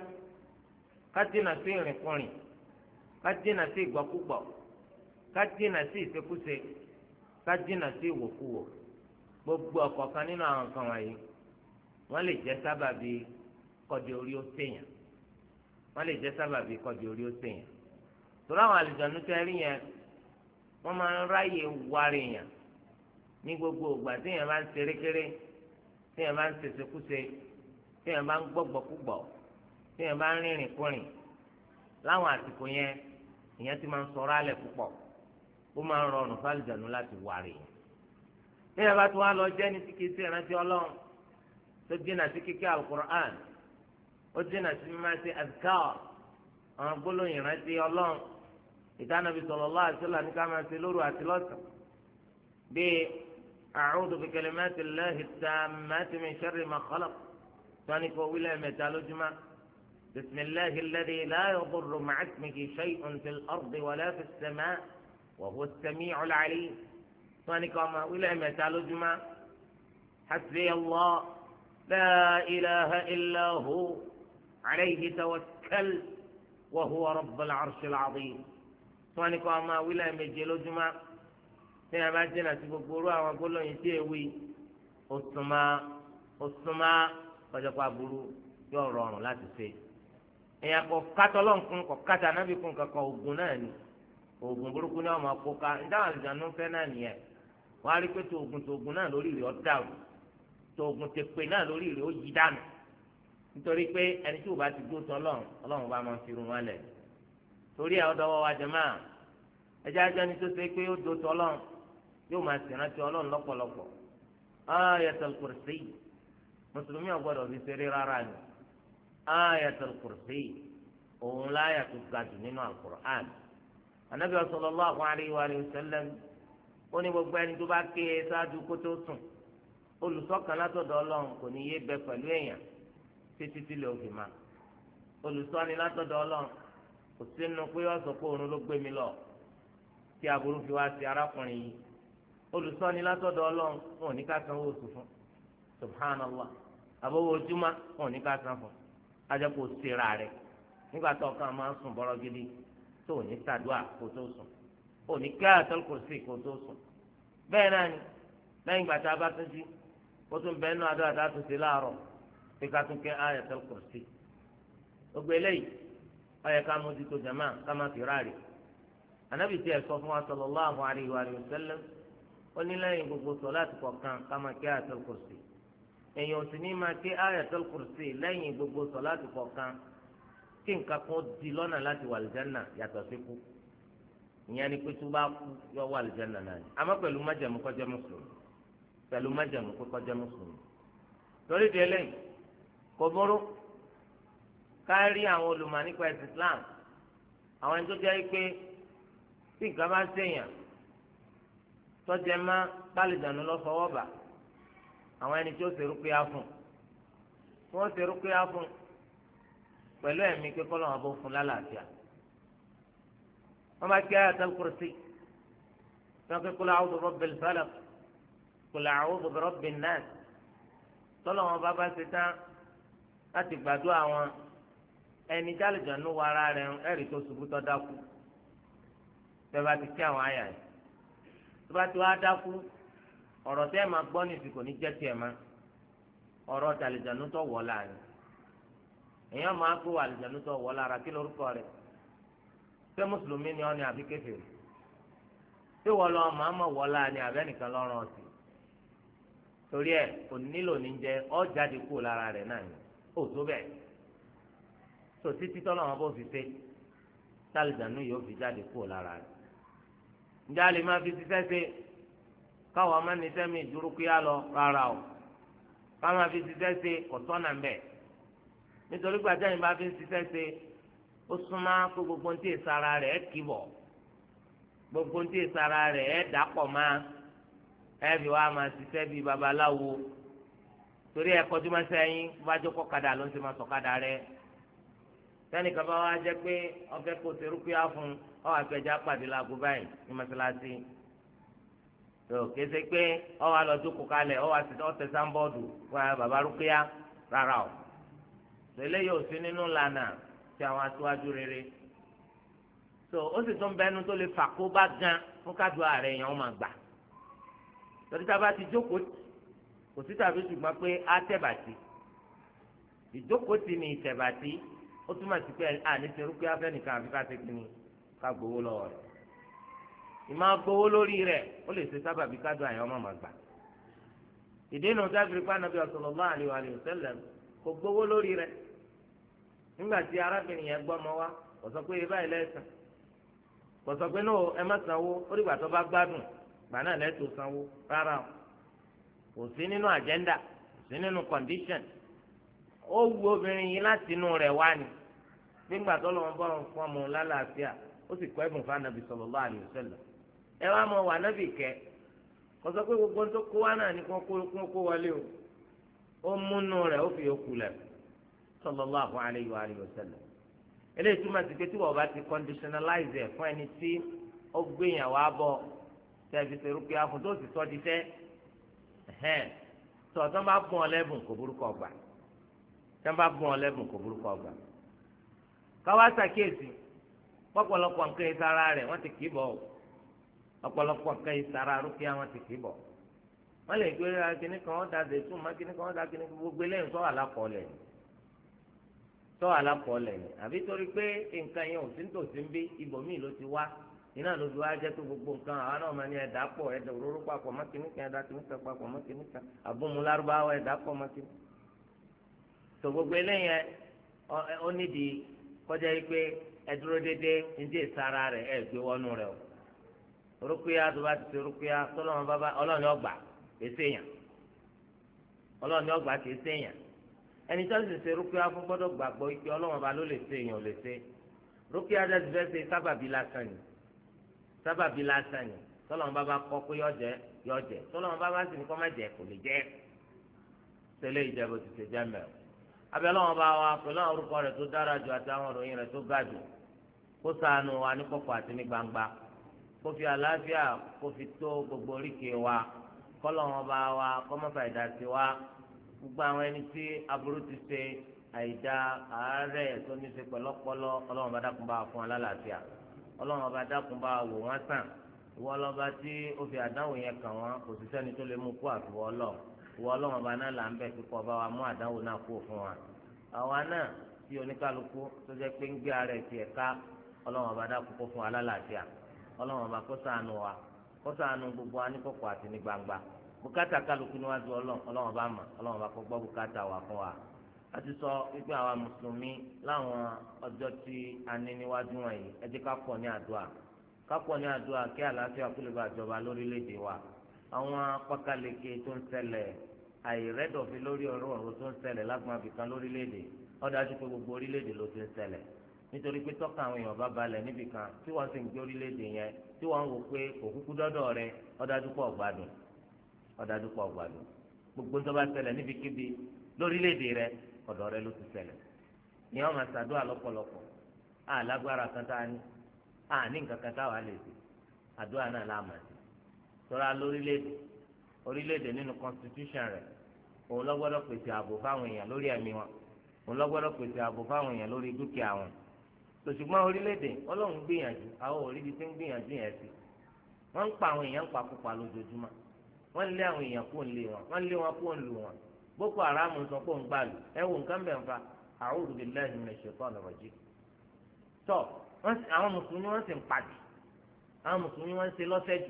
Speaker 1: kájínà sí ìrìnkúrìn kájínà sí ìgbọ́kúgbọ̀ kájínà sí ìṣekúṣe kájínà sí ìwòkúwò gbogbo ọ̀kọ̀ọ̀kan nínú àwọn nǹkan wọ̀nyí wọ́n lè jẹ́ sábàbí kọ́dí orí ó ṣèyàn wọ́n lè jẹ́ sábàbí kọ́dí orí ó ṣèyàn torí àwọn àlùjànnú tẹ́ rí yẹn wọ́n máa ń ráyè wárí yẹn ní gbogbo ìgbà tí yẹn bá ń ṣerékeré tí yẹn bá ń ṣèṣekúṣe tí yẹn bá ń gbọ́gbọ́kúgbọ̀ tí yẹn bá ń rìnrìn kúrìn láwọn àsìkò yẹn ìyẹn ti máa ń sọ̀rọ̀ alẹ̀ púpọ̀ ó máa ń rọrùn fún àlùjànnú láti wárí yẹn tí yẹn bá tún wá lọ jẹ́ ní síkì sí ìrántí ọlọ́run tó dínà sí kíkẹ́ alukur'an ó dínà sí mímá sí azkar àwọn gbólóhùn ìrántí ọlọ́run ìtànàbí sallallahu alaihi wasallam ní ká máa ṣe lóru àti lọ́sàn bíi a'udhu bi kalimati llahi tammati min sharri ma khalaq sani kò wílẹ̀ mẹ́ta lójúmọ́ bisimilahi alladhi la yadurru ma'a ismihi shay'un fil ardi wala fis samaa wa huwa as-sami'ul 'alim sani kò ma wílẹ̀ mẹ́ta lójúmọ́ hasbi allah la ilaha illa hu alayhi tawakkal wa huwa rabbul 'arshil 'azim sani kò ma wílẹ̀ méje lójúmọ́ tí a bá jìnnà sí gbogbo orú àwọn gbólóyìn tí èwi òsùnmá òsùnmá kọjọpọ̀ aburú yóò rọrùn láti ṣe èèyàn kò kátó lọ́nkún kò kátó anábì kún kankan oògùn náà ni oògùn burúkú ni wọ́n máa kó ká nítawọn àlùjánu fẹ́ náà nìyẹn wọ́n á rí pé tó oògùn tó oògùn náà lórí rẹ̀ ọ́ dàrú tó oògùn tó pè náà lórí rẹ̀ ó yí dànù nítorí pé ẹni tí ò bá ti gbó tọ́ ọlọ́run ọlọ́run bá máa fi run wọn lẹ̀ torí ẹ̀ ọ̀dọ́ wa jẹ́ máa ẹjẹ́ ajá ni tó ṣe pé ó do tọ́ ọlọ́run yóò máa ṣèrántí ọlọ́run lọ́pọ̀lọpọ̀ Ayatul Kursi mùsùlùmí ò gbọ́dọ̀ fi ṣeré rárá ni Ayatul Kursi òun láyà tó ga jù nínú Al-Qur'an Ànábì sallallahu alayhi wa sallam ó ní gbogbo ẹni tó bá ké e ṣáájú kó tó sùn olùṣọ́kan látọ̀dọ̀ ọlọ́run kò ní yé bẹ pẹ̀lú èèyàn títí tí lè òfin ma olùṣọ́ni látọ̀dọ̀ ọlọ́run kò sínú pé ọ̀sọ̀ pé òun ló gbé mi lọ tí aburú fi wá sí arákùnrin yìí olùṣọ́ni látọ̀dọ̀ ọlọ́run wọn ò ní ká sanwó oṣù fún subhanallah àbówó ojúmọ́ wọn ò ní ká san fún ajẹ́ kó sera rẹ̀ nígbà tó kàn máa ń sùn bọ́rọ̀ gidi tó ò ní ṣàdúà kó tó sùn ò ní ká Ayatul Kursi kó tó sùn bẹ́ẹ̀ náà ni lẹ́yìn ìgbà tá a bá tún jí ó tún bẹ́ẹ̀ náà àdúrà tá a tún ṣe láàárọ̀ pé ká tún kẹ́ Ayatul Kursi gbogbo eléyìí ó yẹ ká mójútó jàmá ká má fi ráàlì ànábì tí ẹ sọ fún wa sallallahu alayhi wa sallam ó ní lẹ́yìn gbogbo sọ̀láàtì kọ̀ọ̀kan ká máa kẹ́ Ayatul Kursi èèyàn ò sì ní máa kẹ́ Ayatul Kursi lẹ́yìn gbogbo sọ̀láàtì kọ̀ọ̀kan kí nǹkan kan di lọ́nà láti wà lìjánà yàtọ̀ sí kú ìyẹn ni pé tó bá kú yọ wà lìjánà náà ni àmọ́ pẹ̀lú májẹ̀mú kó jẹ́ mùsùlùmí pẹ̀lú májẹ̀mú kó jẹ́ mùsùlùmí torí di eléyìí kò burú ká rí àwọn olùmọ̀ nípa ẹ̀sìn Islam àwọn ẹni tó jẹ́ pé tí nǹkan bá ń ṣèyàn tọ́jẹ́ má pálíjànú lọ fọwọ́ bà àwọn ẹni tí ó ṣe rúkúyà fún tí wọ́n ṣe rúkúyà fún pẹ̀lú ẹ̀mí pé kọ́ lọ́wọ́ bó fún lálàáfíà wọ́n bá kí Ayatul Kursi tí wọ́n ké Qul a'udhu bi rabbil falaq Qul a'udhu bi rabbin nas tọ́lọ̀ wọn bá bá ṣe tán láti gbàdúrà wọn ẹni jálùjànú wọ ara rẹ̀ ẹ̀rí tó ṣubú tó dákú bẹ́ẹ̀ bá ti kí àwọn àyà yìí tó bá ti wá dákú ọ̀rọ̀ tẹ́ ẹ̀ máa gbọ́ nìsí kò ní jẹ́ tiẹ̀ má ọ̀rọ̀ jálùjànú tó wọ̀ láàrin èèyàn máa kó àlùjànú tó wọ̀ lára kí lórúkọ rẹ̀ ṣé mùsùlùmí ni ọ́ ni àbí kèfèrí ṣé wọ́n lọ màá mọ̀ wọ́ láàrin àbẹ́nìkan lọ́rùn ọ̀sìn torí ẹ kò nílò ní jẹ ọ jáde kúrò lára rẹ̀ náà ni ó tó bẹ́ẹ̀ tó títí tọ́lọ́ wọn bó fi ṣe tálíjànú yóò fi jáde kúrò lára rẹ̀ ǹjẹ́ a lè máa fi ṣiṣẹ́ ṣe káwọn ọmọ ní sẹ́mi ìdúró kíá lọ rárá o ká máa fi ṣiṣẹ́ ṣe kò tọ́nà ń bẹ̀ nítorí gbàjá yìí máa fi ṣiṣẹ́ ṣe ó súnmọ́ pé gbogbo ń tí ì sara rẹ̀ ẹ̀ kì bọ̀ gbogbo ń tí ì sara rẹ̀ ẹ̀ dàpọ̀ máa ẹbí wa máa ṣiṣẹ́ bíi babaláwo torí ẹ kọjú máa sẹ́yìn bá jókòó kadà ló ń ṣe máa sọ̀kadà rẹ sẹ́nìkan bá wá jẹ́ pé ọ̀fẹ́ kò ṣe rúkúyà fún ọ àfẹ́jà pàdé làgbo báyìí ní mọ́ṣáláṣí tó kése pé ọ wà lọ jókòó kalẹ̀ ọ wà ọ̀tẹ̀ sáńbọ́ọ̀dù wà bàbá rúkúyà rárá o tẹ́lẹ̀ yóò sí nínú lànà tí àwọn aṣáájú rere tó ó sì tún bẹnu tó lè fà kó bá gan fún kádùá rẹ̀ yẹn ó máa gbà torí tá a bá ti jókòó kò sí tàbí ṣùgbọ́n pé á tẹ̀bàtì ìjókòó ti ní ìtẹ̀bàtì ó túmọ̀ sí pé àní ṣe rúkẹ́ afẹ́nìkan àfi ká ṣe kínní ká gbowó lọ́wọ́ rẹ̀ ìmọ̀ gbowó lórí rẹ̀ ó lè ṣe sábàbí ká dùn àyàn ọmọ gbà ìdènà sábìrì pa Ànábì sallallahu alaihi wa sallam kò gbowó lórí rẹ̀ nígbà tí arábìnrin yẹn gbọ́ ọmọ wa kò sọ pé ibà ilẹ̀sìn kò sọ pé náà ẹ má sanwó ó dìgbà tó bá gbádùn gbà náà lẹ́tọ̀ọ́ sanwó rárá o kò sí nínú àjẹ́ndà kò sí nínú kọ̀ǹdíṣàn ó wu obìnrin yìí láti inú rẹ̀ wá ni nígbà tó lọ́wọ́ bọ́ fún ọmọ lálàáfíà ó sì kọ́ ẹ̀bùn fún Ànábì sallallahu alaihi wasallam ẹ wá mọ wà nábì kẹ́ kò sọ pé gbogbo tó kó wá náà ní kó kó wọlé o ó múnú rẹ̀ ó fi yòókù lẹ̀ sallallahu alaihi wa alihi wasallam eléyìí túmọ̀ sí pé tí wọ́n bá ti conditionalize ẹ̀ fún ẹni tí ó gbéyàwó abọ́ tẹ̀sí ṣe rúkìá fún tó sì sọ́ di fẹ́ ẹ̀hẹ́n tọ̀tọ̀ bá bùn ọ lẹ́bùn kò burúkọ gbà tẹ́ bá bùn ọ lẹ́bùn kò burúkọ gbà. káwá ṣàkíyèsí pọ̀pọ̀lọpọ̀ nǹkan ìsara rẹ̀ wọ́n ti kì í bọ̀ ọ̀pọ̀lọpọ̀ nǹkan ìsara rúkìá wọ́n ti kì í bọ̀ wọ́n lè gbé kíní kan wọ́n da zètún má kíní kan wọ́n da kíní kan gbogbo eléyìí sọ àlákọọ́lẹ̀ ni sọ àlákọọ́lẹ̀ ni àbí torí pé nǹkan yẹn ò sí nítòsí ń bí ibòmíì ló ti wá iná ló fi wá jẹ́ tó gbogbo nǹkan àwọn náà máa ní ẹ̀dá pọ̀ ẹ̀dá òróró papọ̀ mọ́kìnní kan ẹ̀dá kìnní kan papọ̀ mọ́kìnní kan àbúmu lárúbáwá ẹ̀dá pọ̀ mọ́kìnní. tó gbogbo eléyẹn ó nídìí kọjá yìí pé ẹdúró dédé ndí ìsara rẹ̀ ẹ̀ gbé wọnú rẹ̀ o rúkúyà tó bá ti ṣe rúkúyà tọ́lọ́mọ bábá ọlọ́ọ̀ni ọgbà kìí séèyàn ọlọ́ọ̀ni ọgbà kìí séèyàn ẹni tó sì ṣe rúkúyà fún gbọ́dọ̀ gbàgbọ́ ike ọlọ́wọ́n bá ló lè séèyàn ò lè sé rúkúyà dẹ́sí fẹ́ ṣe sábàbí lásán ni sábàbí lásán ni tọ́lọ́mọ bá bá kọ́ pé yọjẹ yọjẹ tọ́lọ́mọ bá bá sì ní kọ́ má jẹ kò lè jẹ tẹ́lẹ̀ ìjẹ́bù ti ṣe jẹ́ mẹ́rin abẹ́lẹ́wọ̀n bá wa pẹ̀lú àwọn orúkọ rẹ̀ tó dára jù àti àwọn òròyìn rẹ̀ tó ga jù kó ṣàánú wa ní kọ̀kọ̀ àti ní gbangba kó fi àlàáfíà kó fi tó gbogbo oríkèé wa kọ́lọ́wọ́n bá wa kọ́mọ́fà ìdásí wa gbogbo àwọn ẹni tí aburú ti ṣe àìdá àárẹ̀ tó ní ṣe pẹ̀lú ọpọlọ ọlọ́wọ́n bá dákun bá wa fún wa lálàáfíà ọlọ́wọ́n bá dákun bá wa wò wọ́n sàn ìwọ ọlọ́ba tí ó fi àdánwò yẹn kàn wọ́n kò sí sẹ́ni tó lè mú kó àfiwọ́ ọlọ́ọ̀ ìwọ ọlọ́wọ́n bá náà là ń bẹ̀ kíkọ́ bá wa mú àdánwò náà kó fún wa àwa náà tí oníkálukú tó jẹ́ pé ń gbé ara ẹ̀ tiẹ̀ ká ọlọ́wọ́n bá dákun kó fún wa lálàáfíà ọlọ́wọ́n bá kó ṣàánú wa kó ṣàánú gbogbo wa ní kọ̀kọ̀ àti ní gbangba bùkátà kálukú níwájú ọlọ́wọ́n bá mọ̀ ọlọ́wọ́n bá kó gbọ́ bùkátà wa fún wa a ti sọ wípé àwa mùsùlùmí láwọn ọjọ́ tí a ní níwájú wọ̀nyí ẹ jẹ́ ká pọ̀ ní àdúrà ká pọ̀ ní àdúrà kí àlàáfíà kó lè bá jọba lórílẹ̀‐èdè wa àwọn pákáleke tó ń ṣẹlẹ̀ àìrẹ́dọ̀fin lórí ọ̀rọ̀ ọ̀rọ̀ tó ń ṣẹlẹ̀ lágbọ́n abìkan lórílẹ̀‐èdè ó dájú pé gbogbo orílẹ̀‐èdè ló ti ń ṣẹlẹ̀ nítorí pé tọ́ka àwọn èèyàn bá balẹ̀ níbì kan tí wọ́n sì ń gbé orílẹ̀‐èdè yẹn tí wọ́n ń wò pé òkúkú dọ́dọ̀ rẹ ó dájú pé ọ̀gbádùn ó dájú pé ọ̀gbádùn gbogbo tó bá ṣẹlẹ̀ níbikíbi lórílẹ̀‐èdè rẹ ọ̀dọ̀ rẹ ló ti ṣẹlẹ̀ ni wọ́n máa ṣàdúrà lọ́pọ̀lọpọ̀ àlágbára kan tá a ní àní nǹkan kan táwa lè ṣe àdúrà náà láàmà sí tọ́ra lórílẹ̀‐èdè orílẹ̀‐èdè nínú constitution rẹ̀ òun lọ́gbọ́dọ̀ pèsè ààbò fáwọn èèyàn lórí ẹ̀mí wọn òun lọ́gbọ́dọ̀ pèsè ààbò fáwọn èèyàn lórí dúkìá wọn lòṣùgbọ́n orílẹ̀‐èdè ọlọ́run gbìyànjú àwọn òríbi tí ń gbìyànjú yẹn sí wọ́n ń pa àwọn èèyàn ń pakúpa lójoojúmọ́ wọ́n lé àwọn èèyàn kó ń lé wọn wọ́n lé wọn kó ń lù wọn Boko Haram sọ pé òun gbà lù ẹ wo nǹkan bẹ̀ ń fa a'udhu billahi minash shaitani rajim tọ́ àwọn mùsùlùmí wọ́n sì ń padì àwọn mùsùlùmí wọ́n ń ṣe lọ́sẹ̀jù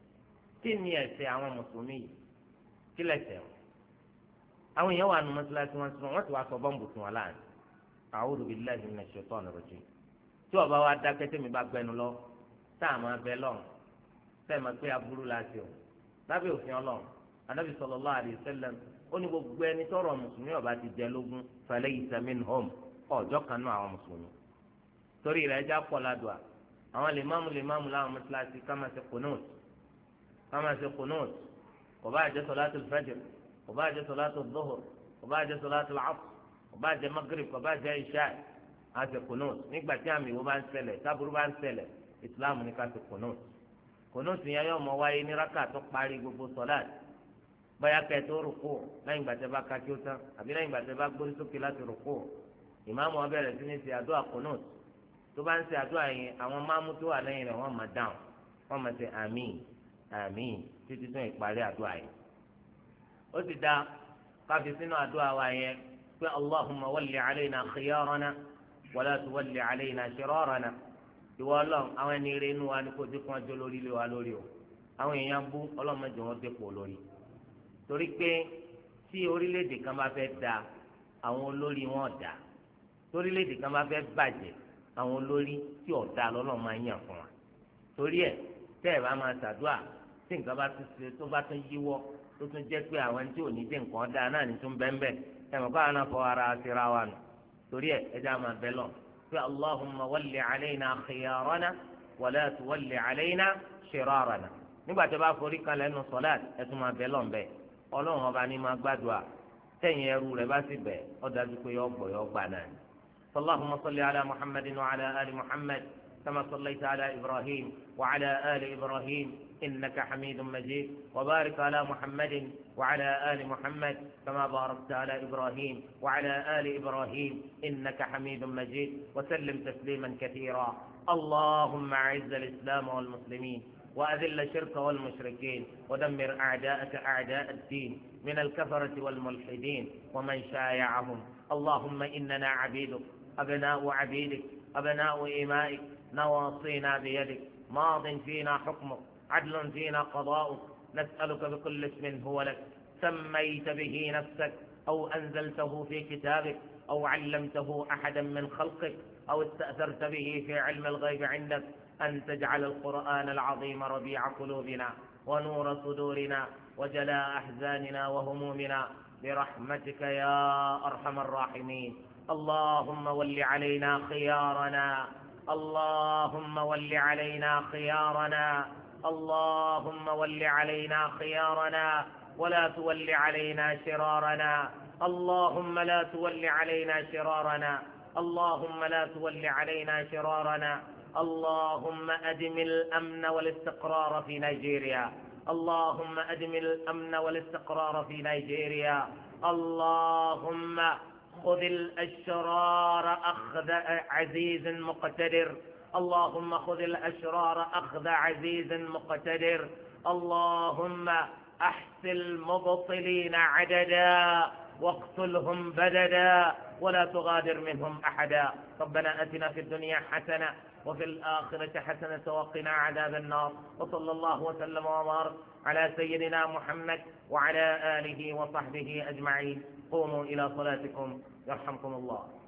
Speaker 1: kí ni ẹ̀ṣẹ̀ àwọn mùsùlùmí yìí kí lẹ̀ṣẹ̀ wọn àwọn èèyàn wà nù mọ́sálásí wọn sọ wọ́n ti wá sọ bọ́ǹbù fún wọn láàrin a'udhu billahi minash shaitani rajim tí ọba wa dákẹ́ tẹ́mi bá gbẹnu lọ tá a máa bẹ lọ́run tẹ́ máa pé aburú la ṣe o lábẹ́ òfin ọlọ́run anábì sallallahu alaihi wasallam ó ní gbogbo ẹni tọrọ mùsùlùmí ọba ti jẹ lógún falaysa minhum ọjọ́ kan náà àwọn mùsùlùmí torí rẹ̀ ẹja pọ̀ ládùá àwọn lèmáàmù lèmáàmù láwọn mọ́sálásí ká máa ṣe kùnúùt ká máa ṣe kùnúùt kò bá jẹ́ sọ̀látùl fajr kò bá jẹ́ sọ̀látùl zuhur kò bá jẹ́ sọ̀látùl asr kò bá jẹ́ magrib kò bá jẹ́ ìṣá á ṣe kùnúùt nígbà tí àmì ìwọ bá ń ṣẹlẹ̀ táburú bá ń ṣẹlẹ̀ ìsìláàmù ní ká ṣe kùnúùt kùnúùt yẹn yóò mọ wáyé ní rákà tó parí gbogbo sọ̀lát báyà kẹ́ tó rúkú lẹ́yìn ìgbà tẹ́ bá ka kí ó tán àbí lẹ́yìn ìgbà tẹ́ bá gbórí sókè láti rúkú ìmáàmù ó bẹ̀rẹ̀ sí ní ṣe àdúrà kùnúùt tó bá ń ṣe àdúrà yẹn àwọn máàmù tó wà lẹ́yìn rẹ̀ wọ́n máa dáhùn wọ́n máa ṣe àmín àmín títí tó ìparí àdúrà yẹn. ó ti dá káfí sínú àdúrà wa yẹn pé allahumma walli alayna khiyarana wala tuwalli alayna shirarana ìwọ ọlọ́run àwọn ẹni rẹ̀ inú wa ni kò dé kún ọjọ́ lórí lé wa lórí o àwọn èèyàn bú ọlọ́mọdé wọn dépò lórí torí pé tí orílẹ̀-èdè kan bá fẹ́ da àwọn olórí wọn dá torílẹ̀-èdè kan bá fẹ́ bàjẹ́ àwọn olórí tí ọ̀dà lọ́lọ́run máa ń yàn fún wa torí ẹ̀ tẹ́ ẹ̀ bá máa ṣàdúrà tí nǹkan bá tún ṣe tó bá tún yíwọ́ tó tún jẹ́ pé àwọn ẹni tí ò ní dé nǹkan dáa náà ní tún bẹ́ńbẹ́ ẹ̀ mọ̀ káwọn náà fọ ara síra wa nù torí ẹ̀ ẹ já máa bẹ́ lọ pé allahumma walli alayna khiyarana wala tuwalli alayna shirarana nígbà tó bá forí kan lẹ́nu sọ́láàt ẹ tún máa bẹ́ lọ bẹ́ẹ̀ ọlọ́run ọba ní máa gbàdúrà tẹ̀yìn ẹrú rẹ̀ bá sì bẹ̀ ọ́ dájú pé yọ gbọ̀ yọ gbà náà ni. اللهم صل على محمد وعلى آل محمد كما صليت على إبراهيم وعلى آل إبراهيم إنك حميد مجيد وبارك على محمد وعلى آل محمد كما باركت على إبراهيم وعلى آل إبراهيم إنك حميد مجيد وسلم تسليما كثيرا اللهم أعز الإسلام والمسلمين وأذل الشرك والمشركين ودمر أعداءك أعداء الدين من الكفرة والملحدين ومن شايعهم اللهم إننا عبيدك أبناء عبيدك أبناء إمائك نواصينا بيدك ماض فينا حكمك عدل فينا قضاؤك نسألك بكل اسم هو لك سميت به نفسك أو أنزلته في كتابك أو علمته أحدا من خلقك أو استأثرت به في علم الغيب عندك أن تجعل القرآن العظيم ربيع قلوبنا ونور صدورنا وجلاء أحزاننا وهمومنا برحمتك يا أرحم الراحمين اللهم ول علينا خيارنا اللهم ول علينا خيارنا اللهم ول علينا خيارنا ولا تول علينا شرارنا اللهم لا تول علينا شرارنا اللهم لا تول علينا شرارنا اللهم أدم الأمن والاستقرار في نيجيريا اللهم أدم الأمن والاستقرار في نيجيريا اللهم خذ الأشرار أخذ عزيز مقتدر اللهم خذ الأشرار أخذ عزيز مقتدر اللهم أحصي المبطلين عددا واقتلهم بددا ولا تغادر منهم أحدا ربنا أتنا في الدنيا حسنة وفي الآخرة حسنة وقنا عذاب النار وصلى الله وسلم وبارك على سيدنا محمد وعلى آله وصحبه أجمعين قوموا إلى صلاتكم يرحمكم الله.